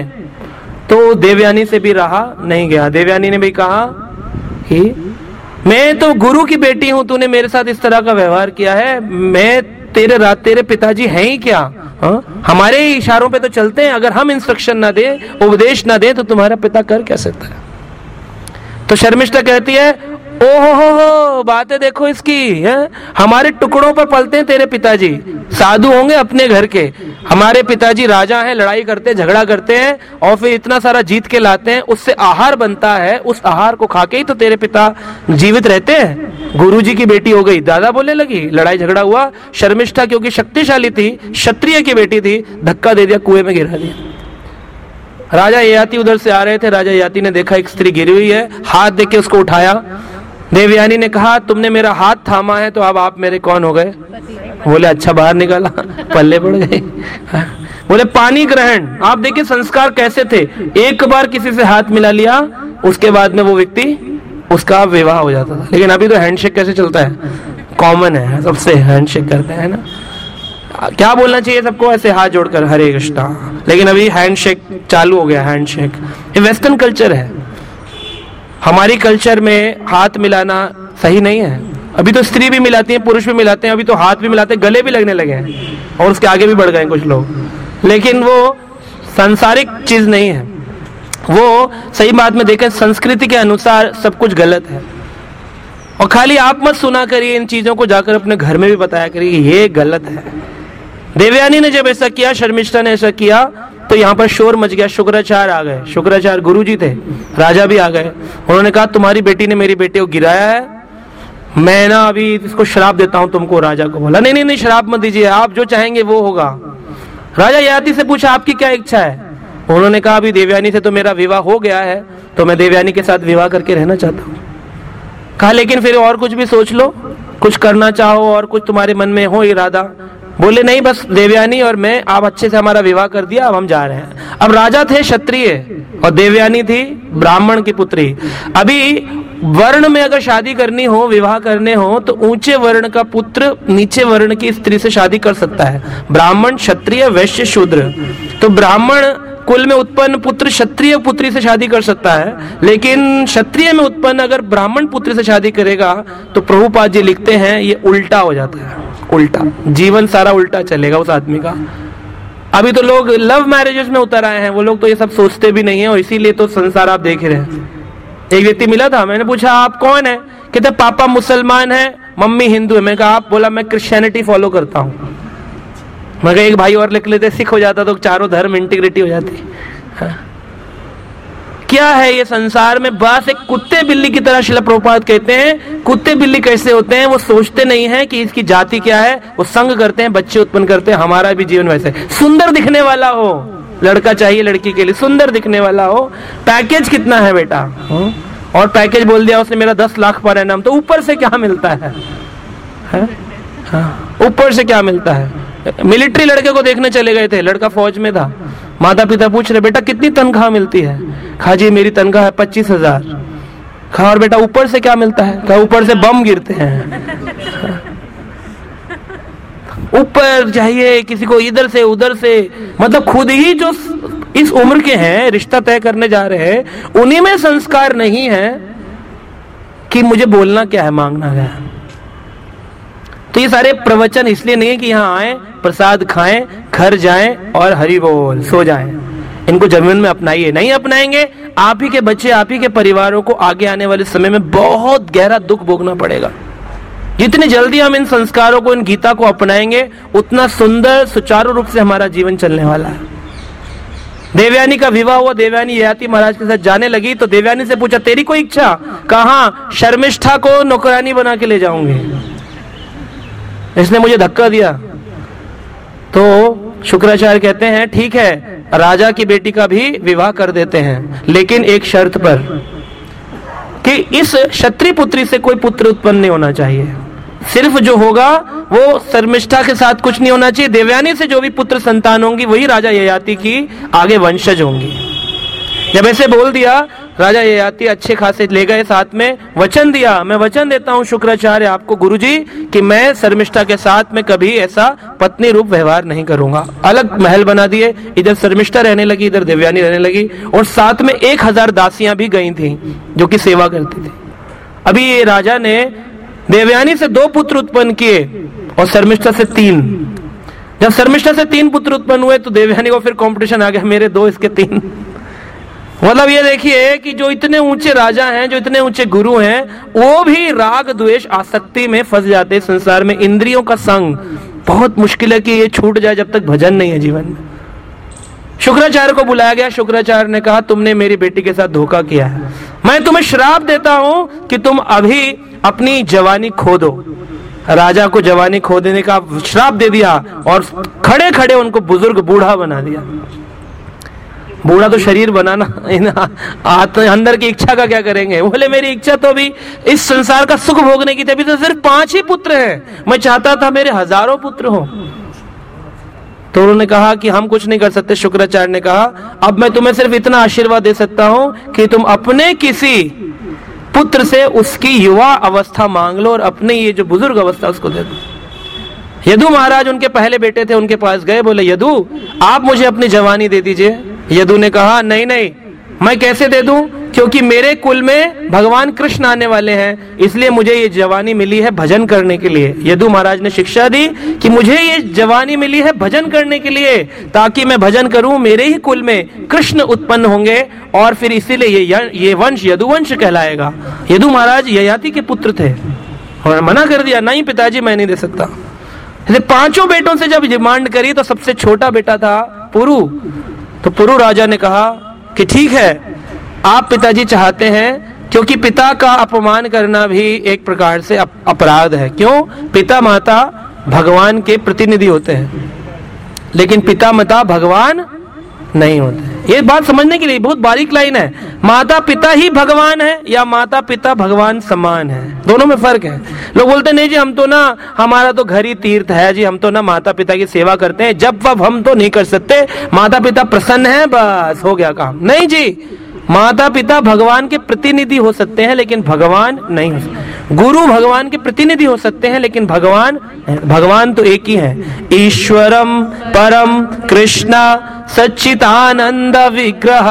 तो देवयानी से भी रहा नहीं गया। देवयानी ने भी कहा कि मैं तो गुरु की बेटी हूं, तूने मेरे साथ इस तरह का व्यवहार किया है, मैं तेरे पिताजी हैं ही क्या? हाँ? हमारे ही इशारों पे तो चलते हैं, अगर हम इंस्ट्रक्शन ना दे, उपदेश ना दे, तो तुम्हारा पिता कर क्या सकता है? तो शर्मिष्ठा कहती है, ओहो हो, बातें देखो इसकी है? हमारे टुकड़ों पर पलते हैं तेरे पिताजी, साधु होंगे अपने घर के, हमारे पिताजी राजा हैं, लड़ाई करते हैं, झगड़ा करते हैं, और फिर इतना सारा जीत के लाते हैं, उससे आहार बनता है, उस आहार को खा के ही तो तेरे पिता जीवित रहते हैं। गुरुजी की बेटी हो गई, दादा बोलने लगी, लड़ाई झगड़ा हुआ। शर्मिष्ठा क्योंकि शक्तिशाली थी, क्षत्रिय की बेटी थी, धक्का दे दिया, कुएं में गिरा दिया। राजा ययाति उधर से आ रहे थे, राजा ययाति ने देखा एक स्त्री गिरी हुई है, हाथ देके उसको उठाया। देवयानी ने कहा, तुमने मेरा हाथ थामा है तो अब आप मेरे कौन हो गए? बोले अच्छा बाहर निकाला, पल्ले पड़ गए। बोले पानी ग्रहण। आप देखिए संस्कार कैसे थे, एक बार किसी से हाथ मिला लिया, उसके बाद में वो व्यक्ति, उसका विवाह हो जाता था। लेकिन अभी तो हैंडशेक कैसे चलता है, कॉमन है, सबसे हैंडशेक करते हैं ना। क्या बोलना चाहिए सबको? ऐसे हाथ जोड़कर हरे कृष्णा। लेकिन अभी हैंडशेक चालू हो गया, हैंडशेक। ये वेस्टर्न कल्चर है। हमारी कल्चर में हाथ मिलाना सही नहीं है। अभी तो स्त्री भी मिलाती है, पुरुष भी मिलाते हैं, अभी तो हाथ भी मिलाते हैं, गले भी लगने लगे हैं और उसके आगे भी बढ़ गए कुछ लोग। लेकिन वो सांसारिक चीज नहीं है, वो सही बात में देखें संस्कृति के अनुसार सब कुछ गलत है। और खाली आप मत सुना करिए इन चीजों को, जाकर अपने घर में भी बताया करिए ये गलत है। देवयानी ने जब ऐसा किया, शर्मिष्ठा ने ऐसा किया, तो यहाँ पर शोर मच गया। शुक्राचार्य आ गए, शुक्राचार्य गुरुजी थे, राजा भी आ गए। उन्होंने कहा तुम्हारी बेटी ने मेरी बेटी को गिराया है, मैं ना अभी इसको श्राप देता हूं तुमको। राजा को बोला नहीं नहीं नहीं, श्राप मत दीजिए, आप जो चाहेंगे वो होगा। राजा ययाति से पूछा आपकी क्या इच्छा है? उन्होंने कहा अभी देवयानी से तो मेरा विवाह हो गया है, तो मैं देवयानी के साथ विवाह करके रहना चाहता हूँ। कहा लेकिन फिर और कुछ भी सोच लो, कुछ करना चाहो और कुछ तुम्हारे मन में हो इरादा। बोले नहीं, बस देवयानी और मैं, आप अच्छे से हमारा विवाह कर दिया, अब हम जा रहे हैं। अब राजा थे क्षत्रिय और देवयानी थी ब्राह्मण की पुत्री। अभी वर्ण में अगर शादी करनी हो, विवाह करने हो, तो ऊंचे वर्ण का पुत्र नीचे वर्ण की स्त्री से शादी कर सकता है। ब्राह्मण, क्षत्रिय, वैश्य, शूद्र। तो ब्राह्मण कुल में उत्पन्न पुत्र क्षत्रिय पुत्री से शादी कर सकता है, लेकिन क्षत्रिय में उत्पन्न अगर ब्राह्मण पुत्री से शादी करेगा तो प्रभुपाद जी लिखते हैं ये उल्टा हो जाता है, उल्टा जीवन सारा उल्टा चलेगा उस आदमी का। अभी तो लोग लव मैरिजेस में उतर आए हैं, वो लोग तो ये सब सोचते भी नहीं है और इसीलिए तो संसार आप देख रहे हैं। एक व्यक्ति मिला था, मैंने पूछा आप कौन है? कहते पापा मुसलमान है, मम्मी हिंदू है। मैंने कहा आप? बोला मैं क्रिश्चियनिटी फॉलो करता हूँ। मैं एक भाई और लिख लेते, सिख हो जाता तो चारों धर्म इंटीग्रिटी हो जाती। हाँ। क्या है ये संसार में? बस एक कुत्ते बिल्ली की तरह श्रील प्रभुपाद कहते हैं। कुत्ते बिल्ली कैसे होते हैं? वो सोचते नहीं है कि इसकी जाति क्या है, वो संग करते हैं, बच्चे उत्पन्न करते हैं। हमारा भी जीवन वैसे सुंदर दिखने वाला हो, लड़का चाहिए लड़की के लिए सुंदर दिखने वाला हो। पैकेज कितना है बेटा? और पैकेज बोल दिया उसने मेरा 10 लाख पर एनम, तो ऊपर से क्या मिलता है? ऊपर से क्या मिलता है? मिलिट्री लड़के को देखने चले गए थे, लड़का फौज में था। माता पिता पूछ रहे बेटा कितनी तनख्वाह मिलती है? कहा जी मेरी तनख्वाह है 25,000। कहा और बेटा ऊपर से क्या मिलता है? कहा ऊपर से बम गिरते हैं। ऊपर चाहिए किसी को, इधर से उधर से, मतलब खुद ही जो इस उम्र के हैं, रिश्ता तय करने जा रहे हैं, उन्हीं में संस्कार नहीं है कि मुझे बोलना क्या है, मांगना क्या है। तो ये सारे प्रवचन इसलिए नहीं है कि यहाँ आए, प्रसाद खाएं, घर जाएं और हरि बोल सो जाएं। इनको जमीन में अपनाइए। नहीं अपनाएंगे, आप ही के बच्चे, आप ही के परिवारों को आगे आने वाले समय में बहुत गहरा दुख भोगना पड़ेगा। जितनी जल्दी हम इन संस्कारों को, इन गीता को अपनाएंगे, उतना सुंदर सुचारू रूप से हमारा जीवन चलने वाला है। देवयानी का विवाह हुआ, देवयानी ययाति महाराज के साथ जाने लगी, तो देवयानी से पूछा तेरी कोई इच्छा? कहा शर्मिष्ठा को नौकरानी बना के ले जाऊंगी। इसने मुझे धक्का दिया। तो शुक्राचार्य कहते हैं ठीक है, राजा की बेटी का भी विवाह कर देते हैं, लेकिन एक शर्त पर कि इस क्षत्रिय पुत्री से कोई पुत्र उत्पन्न नहीं होना चाहिए। सिर्फ जो होगा वो शर्मिष्ठा के साथ कुछ नहीं होना चाहिए। देवयानी से जो भी पुत्र संतान होंगी वही राजा ययाति की आगे वंशज होंगी। जब ऐसे बोल दिया, राजा ययाति अच्छे खासे ले गए, साथ में वचन दिया, मैं वचन देता हूँ शुक्राचार्य आपको गुरुजी कि मैं शर्मिष्ठा के साथ में कभी ऐसा पत्नी रूप व्यवहार नहीं करूंगा। अलग महल बना दिए, इधर शर्मिष्ठा रहने लगी, इधर देवयानी रहने लगी, और साथ में 1000 दासियां भी गई थी जो कि सेवा करती थी। अभी ये राजा ने देवयानी से 2 पुत्र उत्पन्न किए और शर्मिष्ठा से 3। जब शर्मिष्ठा से 3 पुत्र उत्पन्न हुए तो देवयानी को फिर कंपटीशन आ गया, मेरे 2 इसके 3। मतलब ये देखिए कि जो इतने ऊंचे राजा हैं, जो इतने ऊंचे गुरु हैं, वो भी राग द्वेष आसक्ति में फंस जाते हैं। संसार में इंद्रियों का संग बहुत मुश्किल है कि ये छूट जाए जब तक भजन नहीं है जीवन में। शुक्राचार्य को बुलाया गया। शुक्राचार्य ने कहा तुमने मेरी बेटी के साथ धोखा किया है, मैं तुम्हें श्राप देता हूं कि तुम अभी अपनी जवानी खो दो। राजा को जवानी खो देने का श्राप दे दिया और खड़े खड़े उनको बुजुर्ग बूढ़ा बना दिया। बूढ़ा तो शरीर बनाना, अंदर की इच्छा का क्या करेंगे? बोले मेरी इच्छा तो अभी इस संसार का सुख भोगने की थी, अभी तो सिर्फ 5 ही पुत्र हैं, मैं चाहता था मेरे हजारों पुत्र हो। तो उन्होंने कहा कि हम कुछ नहीं कर सकते। शुक्राचार्य ने कहा अब मैं तुम्हें सिर्फ इतना आशीर्वाद दे सकता हूं कि तुम अपने किसी पुत्र से उसकी युवा अवस्था मांग लो और अपने ये जो बुजुर्ग अवस्था उसको दे दो। यदु महाराज उनके पहले बेटे थे, उनके पास गए, बोले यदु आप मुझे अपनी जवानी दे दीजिए। यदु ने कहा नहीं नहीं, मैं कैसे दे दूं? क्योंकि मेरे कुल में भगवान कृष्ण आने वाले हैं, इसलिए मुझे ये जवानी मिली है भजन करने के लिए। यदु महाराज ने शिक्षा दी कि मुझे ये जवानी मिली है भजन करने के लिए, ताकि मैं भजन करूं, मेरे ही कुल में कृष्ण उत्पन्न होंगे और फिर इसीलिए ये वंश यदुवंश कहलाएगा। यदु महाराज ययाति के पुत्र थे और मना कर दिया, नहीं पिताजी मैं नहीं दे सकता। पांचों बेटों से जब डिमांड करी तो सबसे छोटा बेटा था पुरु। तो पुरु राजा ने कहा कि ठीक है, आप पिताजी चाहते हैं, क्योंकि पिता का अपमान करना भी एक प्रकार से अपराध है। क्यों? पिता माता भगवान के प्रतिनिधि होते हैं, लेकिन पिता माता भगवान नहीं होते। ये बात समझने के लिए बहुत बारीक लाइन है। माता पिता ही भगवान है या माता पिता भगवान समान है, दोनों में फर्क है। लोग बोलते नहीं जी हम तो ना, हमारा तो घर ही तीर्थ है जी, हम तो ना माता पिता की सेवा करते हैं, जब वब हम तो नहीं कर सकते, माता पिता प्रसन्न है बस हो गया काम। नहीं जी, माता पिता भगवान के प्रतिनिधि हो सकते हैं लेकिन भगवान नहीं हो सकते। गुरु भगवान के प्रतिनिधि हो सकते हैं लेकिन भगवान तो एक ही है। ईश्वरम परम कृष्णा सच्चिदानंद विग्रह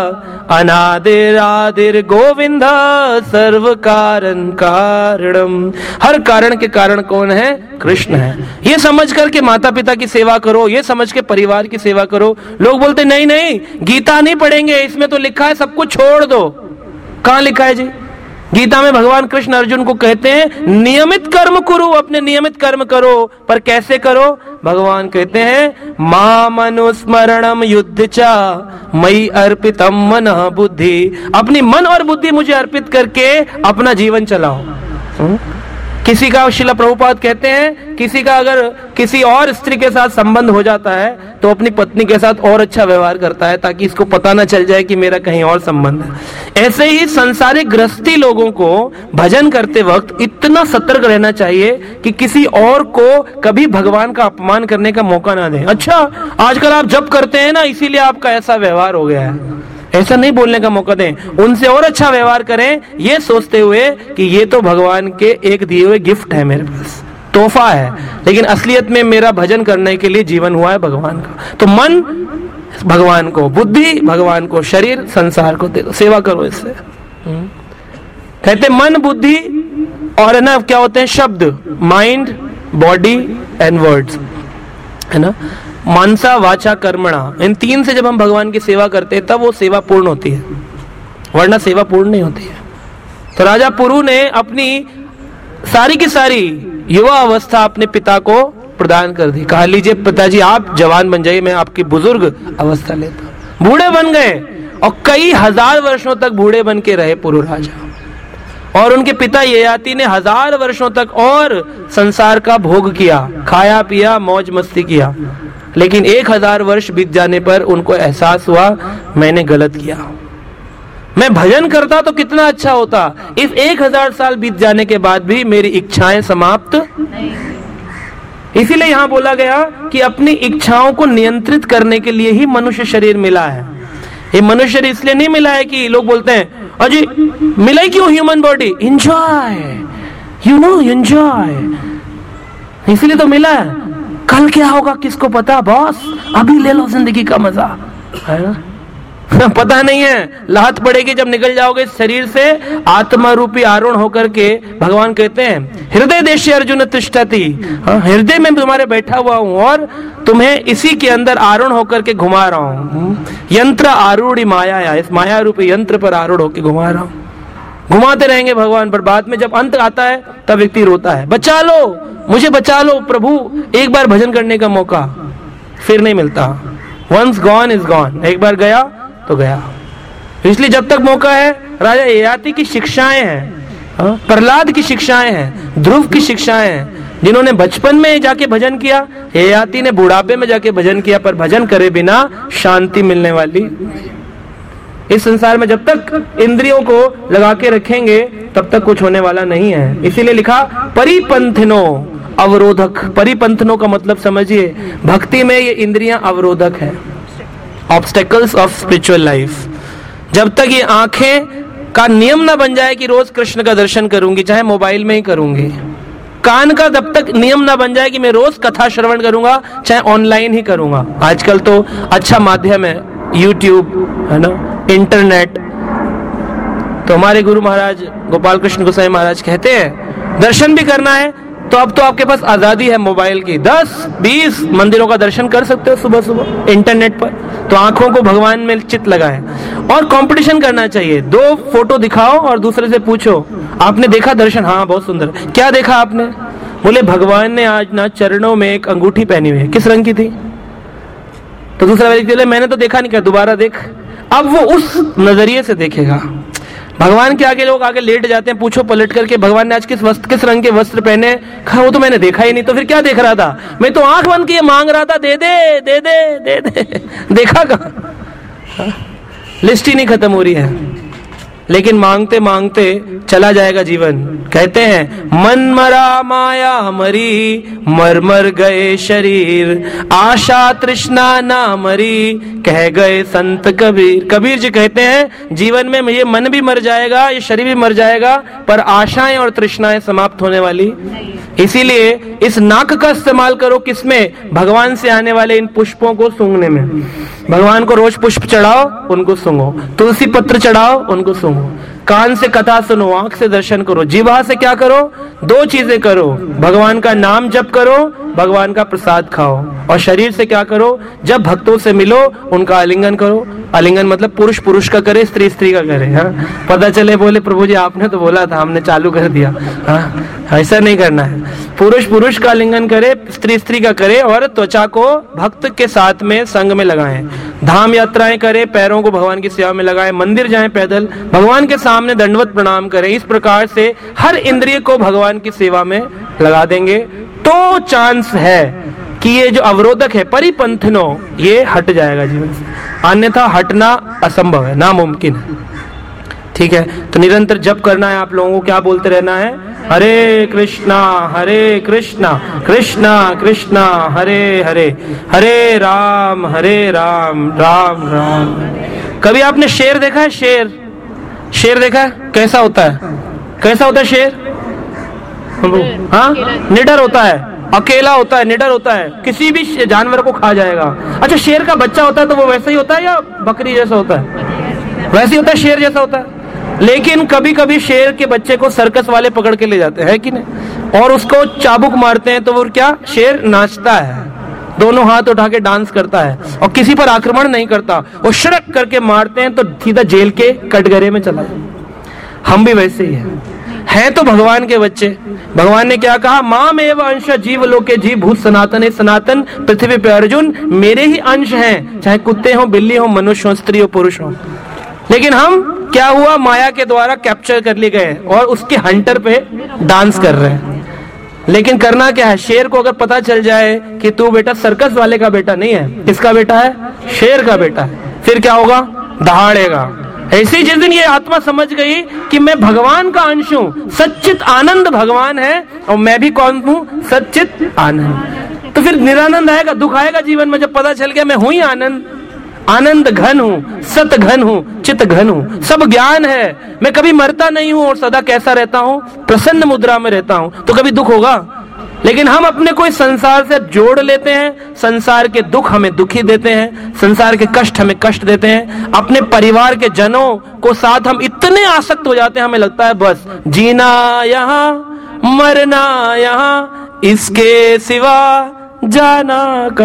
अनादिरादिर गोविंद सर्व कारण कारणम। हर कारण के कारण कौन है? कृष्ण है। ये समझ करके माता पिता की सेवा करो, ये समझ के परिवार की सेवा करो। लोग बोलते नहीं नहीं गीता नहीं पढ़ेंगे, इसमें तो लिखा है सब कुछ छोड़ दो। कहाँ लिखा है जी? गीता में भगवान कृष्ण अर्जुन को कहते हैं नियमित कर्म करो, अपने नियमित कर्म करो। पर कैसे करो? भगवान कहते हैं माम अनुस्मरणम युद्ध चा मई अर्पितम मनः बुद्धि। अपनी मन और बुद्धि मुझे अर्पित करके अपना जीवन चलाओ। किसी का, श्रील प्रभुपाद कहते हैं, किसी का अगर किसी और स्त्री के साथ संबंध हो जाता है तो अपनी पत्नी के साथ और अच्छा व्यवहार करता है ताकि इसको पता ना चल जाए कि मेरा कहीं और संबंध है। ऐसे ही संसारिक गृहस्थी लोगों को भजन करते वक्त इतना सतर्क रहना चाहिए कि किसी और को कभी भगवान का अपमान करने का मौका ना दें। अच्छा आजकल आप जप करते हैं ना, इसीलिए आपका ऐसा व्यवहार हो गया है, ऐसा नहीं बोलने का मौका दें। उनसे और अच्छा व्यवहार करें, ये सोचते हुए कि ये तो भगवान के एक दिए हुए गिफ्ट है, मेरे पास तोहफा है, लेकिन असलियत में मेरा भजन करने के लिए जीवन हुआ है भगवान का। तो मन भगवान को, बुद्धि भगवान को, शरीर संसार को दे दो, सेवा करो इससे। कहते मन बुद्धि और है ना क्या होते हैं शब्द, माइंड बॉडी एंड वर्ड्स, है ना, मानसा वाचा कर्मणा। इन तीन से जब हम भगवान की सेवा करते हैं तब वो सेवा पूर्ण होती है, वरना सेवा पूर्ण नहीं होती है। तो राजा पुरु ने अपनी सारी की सारी युवा अवस्था अपने पिता को प्रदान कर दी। कहा लीजिए पिताजी आप जवान बन जाइए, मैं आपकी बुजुर्ग अवस्था लेता हूं। बूढ़े बन गए और कई हजार वर्षों तक बूढ़े बन के रहे पुरु राजा। और उनके पिता ययाति ने 1000 वर्षों तक और संसार का भोग किया, खाया पिया मौज मस्ती किया। लेकिन 1000 वर्ष बीत जाने पर उनको एहसास हुआ मैंने गलत किया, मैं भजन करता तो कितना अच्छा होता। इस 1000 साल बीत जाने के बाद भी मेरी इच्छाएं समाप्त नहीं। इसीलिए यहां बोला गया कि अपनी इच्छाओं को नियंत्रित करने के लिए ही मनुष्य शरीर मिला है। ये मनुष्य शरीर इसलिए नहीं मिला है कि लोग बोलते हैं अजी मिला ही क्यों human body, enjoy you know enjoy, इसलिए तो मिला है। कल क्या होगा किसको पता बॉस, अभी ले लो जिंदगी का मजा, है ना। पता नहीं है, लात पड़ेगी जब निकल जाओगे इस शरीर से, आत्मा रूपी आरूढ़ होकर के। भगवान कहते हैं हृदय देशे अर्जुन तिष्ठति, हृदय में तुम्हारे बैठा हुआ हूं और तुम्हें इसी के अंदर आरूढ़ होकर के घुमा रहा हूं। यंत्र आरूढ़ माया, इस माया रूपी यंत्र पर आरूढ़ होकर घुमा रहा हूं। घुमाते रहेंगे भगवान, पर बाद में जब अंत आता है तब व्यक्ति रोता है, बचा लो मुझे, बचा लो प्रभु, एक बार भजन करने का मौका फिर नहीं मिलता। वंस गॉन इज गॉन, एक बार गया तो गया। इसलिए जब तक मौका है, राजा ययाति की शिक्षाएं हैं, प्रहलाद की शिक्षाएं हैं, ध्रुव की शिक्षाएं हैं, जिन्होंने बचपन में जाके भजन किया, ययाति ने बुढ़ापे में जाके भजन किया। पर भजन करे बिना शांति मिलने वाली इस संसार में जब तक इंद्रियों को लगा के रखेंगे तब तक कुछ होने वाला नहीं है। इसीलिए लिखा परिपंथनो अवरोधक। परिपंथनो का मतलब समझिए, भक्ति में ये इंद्रियां अवरोधक है, ऑब्स्टेकल्स ऑफ स्पिरिचुअल लाइफ। जब तक ये आंखें का नियम ना बन जाए कि रोज कृष्ण का दर्शन करूंगी, चाहे मोबाइल में ही करूंगी, कान का जब तक नियम ना बन जाए कि मैं रोज कथा श्रवण करूंगा, चाहे ऑनलाइन ही करूंगा। आजकल तो अच्छा माध्यम है यूट्यूब, है ना, इंटरनेट, तो हमारे गुरु महाराज गोपाल कृष्ण गोसाई महाराज कहते हैं दर्शन भी करना है तो अब तो आपके पास आजादी है मोबाइल की, 10-20 मंदिरों का दर्शन कर सकते हो सुबह सुबह इंटरनेट पर। तो आंखों को भगवान में चित लगाएं और कंपटीशन करना चाहिए। 2 फोटो दिखाओ और दूसरे से पूछो आपने देखा दर्शन? हाँ बहुत सुंदर। क्या देखा आपने? बोले भगवान ने आज ना चरणों में एक अंगूठी पहनी हुई है। किस रंग की थी? तो दूसरा व्यक्ति बोले मैंने तो देखा नहीं। क्या? दोबारा देख। अब वो उस नजरिए से देखेगा। भगवान के आगे लोग आगे लेट जाते हैं, पूछो पलट करके भगवान ने आज किस रंग के वस्त्र पहने? वो तो मैंने देखा ही नहीं। तो फिर क्या देख रहा था? मैं तो आंख बंद किए मांग रहा था, दे दे दे दे दे दे। देखा कहाँ? लिस्ट ही नहीं खत्म हो रही है। लेकिन मांगते मांगते चला जाएगा जीवन। कहते हैं मन मरा माया मरी, मर मर गए शरीर, आशा तृष्णा ना मरी, कह गए संत कबीर। कबीर जी कहते हैं जीवन में ये मन भी मर जाएगा, ये शरीर भी मर जाएगा, पर आशाएं और तृष्णाएं समाप्त होने वाली। इसीलिए इस नाक का इस्तेमाल करो किसमें? भगवान से आने वाले इन पुष्पों को सूंघने में। भगवान को रोज पुष्प चढ़ाओ, उनको सूंघो। तुलसी पत्र चढ़ाओ, उनको सूंघो। कान से कथा सुनो, आंख से दर्शन करो, जीवा से क्या करो? 2 चीजें करो, भगवान का नाम जप करो, भगवान का प्रसाद खाओ। और शरीर से क्या करो? जब भक्तों से मिलो उनका आलिंगन करो। आलिंगन मतलब पुरुष पुरुष का करे, स्त्री स्त्री का करे। हाँ, पता चले बोले प्रभु जी आपने तो बोला था, हमने चालू कर दिया। हाँ, ऐसा नहीं करना है। पुरुष पुरुष का आलिंगन करे, स्त्री स्त्री का करे, और त्वचा को भक्त के साथ में संग में लगाएं। धाम यात्राएं करें, पैरों को भगवान की सेवा में लगाएं, मंदिर जाएं पैदल, भगवान के सामने दंडवत प्रणाम करें। इस प्रकार से हर इंद्रिय को भगवान की सेवा में लगा देंगे तो चांस है कि ये जो अवरोधक है परिपंथनो, ये हट जाएगा जीवन से। अन्यथा हटना असंभव है, नामुमकिन है। ठीक है, तो निरंतर जप करना है आप लोगों को। क्या बोलते रहना है? हरे कृष्णा कृष्णा कृष्णा हरे हरे, हरे राम राम राम। कभी आपने शेर देखा है? शेर देखा है? कैसा होता है? कैसा होता है शेर? हाँ, निडर होता है, अकेला होता है, निडर होता है, किसी भी जानवर को खा जाएगा। अच्छा, शेर का बच्चा होता है तो वो वैसा ही होता है या बकरी जैसा होता है? वैसे ही होता है, शेर जैसा होता है। लेकिन कभी कभी शेर के बच्चे को सर्कस वाले पकड़ के ले जाते हैं कि नहीं, और उसको चाबुक मारते हैं तो वो क्या? शेर नाचता है, दोनों हाथ उठा के डांस करता है और किसी पर आक्रमण नहीं करता। वो शरक करके मारते हैं तो सीधा जेल के कटघरे में चला जाता। हम भी वैसे ही हैं तो भगवान के बच्चे। भगवान ने क्या कहा? माम एव अंश जीव लोके जीव भूत सनातन। सनातन पृथ्वी पे अर्जुन मेरे ही अंश हैं, चाहे कुत्ते हो, बिल्ली हो, मनुष्य हो, स्त्री हो, पुरुष हो। लेकिन हम क्या हुआ? माया के द्वारा कैप्चर कर लिए गए और उसके हंटर पे डांस कर रहे हैं। लेकिन करना क्या है? शेर को अगर पता चल जाए कि तू बेटा सर्कस वाले का बेटा नहीं है, किसका बेटा है? शेर का बेटा है, फिर क्या होगा? दहाड़ेगा। ऐसी जिस दिन ये आत्मा समझ गई कि मैं भगवान का अंश हूँ, सच्चित आनंद भगवान है और मैं भी कौन हूँ? सच्चित आनंद। तो फिर निरानंद आएगा, दुख आएगा जीवन में जब पता चल गया मैं हूं ही आनंद। आनंद घन हूँ, सत घन हूँ, चित घन हूँ, सब ज्ञान है, मैं कभी मरता नहीं हूँ और सदा कैसा रहता हूँ? प्रसन्न मुद्रा में रहता हूँ। तो कभी दुख होगा? लेकिन हम अपने कोई संसार से जोड़ लेते हैं, संसार के दुख हमें दुखी देते हैं, संसार के कष्ट हमें कष्ट देते हैं, अपने परिवार के जनों को साथ हम इतने आसक्त हो जाते हैं, हमें लगता है बस जीना यहाँ मरना यहाँ, इसके सिवा जाना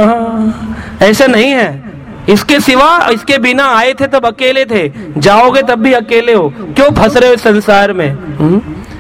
कहाँ। ऐसा नहीं है, इसके सिवा, इसके बिना आए थे तब अकेले थे, जाओगे तब भी अकेले हो। क्यों फंस रहे हो इस संसार में?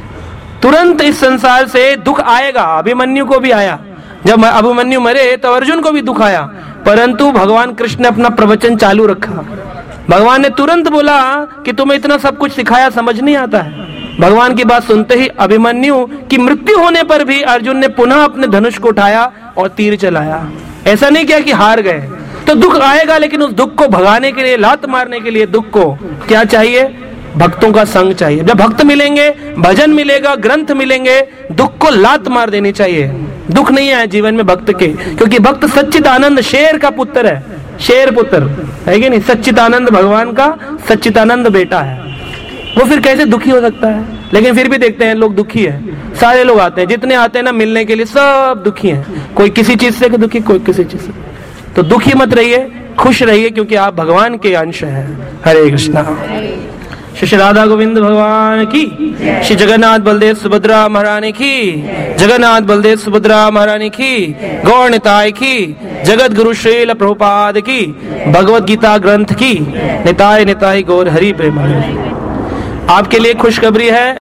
तुरंत इस संसार से दुख आएगा। अभिमन्यु को भी आया, जब अभिमन्यु मरे तो अर्जुन को भी दुख आया, परंतु भगवान कृष्ण ने अपना प्रवचन चालू रखा। भगवान ने तुरंत बोला कि तुम्हें इतना सब कुछ सिखाया, समझ नहीं आता है। भगवान की बात सुनते ही अभिमन्यु की मृत्यु होने पर भी अर्जुन ने पुनः अपने धनुष को उठाया और तीर चलाया। ऐसा नहीं किया कि हार गए। तो दुख आएगा, लेकिन उस दुख को भगाने के लिए, लात मारने के लिए दुख को क्या चाहिए? भक्तों का संग चाहिए। जब भक्त मिलेंगे, भजन मिलेगा, ग्रंथ मिलेंगे, दुख को लात मार देनी चाहिए। दुख नहीं आए जीवन में भक्त के, क्योंकि भक्त सच्चिदानंद शेर का पुत्र है, शेर पुत्र है कि नहीं? सच्चिदानंद भगवान का सच्चिदानंद बेटा है, वो फिर कैसे दुखी हो सकता है? लेकिन फिर भी देखते हैं लोग दुखी है, सारे लोग आते हैं, जितने आते हैं ना मिलने के लिए सब दुखी हैं, कोई किसी चीज से दुखी, कोई किसी चीज से। तो दुखी मत रहिए, खुश रहिए, क्योंकि आप भगवान के अंश हैं। हरे कृष्णा। श्री राधा गोविंद भगवान की, श्री जगन्नाथ बलदेव सुभद्रा महारानी की, जगन्नाथ बलदेव सुभद्रा महारानी की, गौर निताय की, जगत गुरु श्रील प्रभुपाद की, भगवत गीता ग्रंथ की, निताय निताय गौर हरि प्रेमानंद। आपके लिए खुशखबरी है,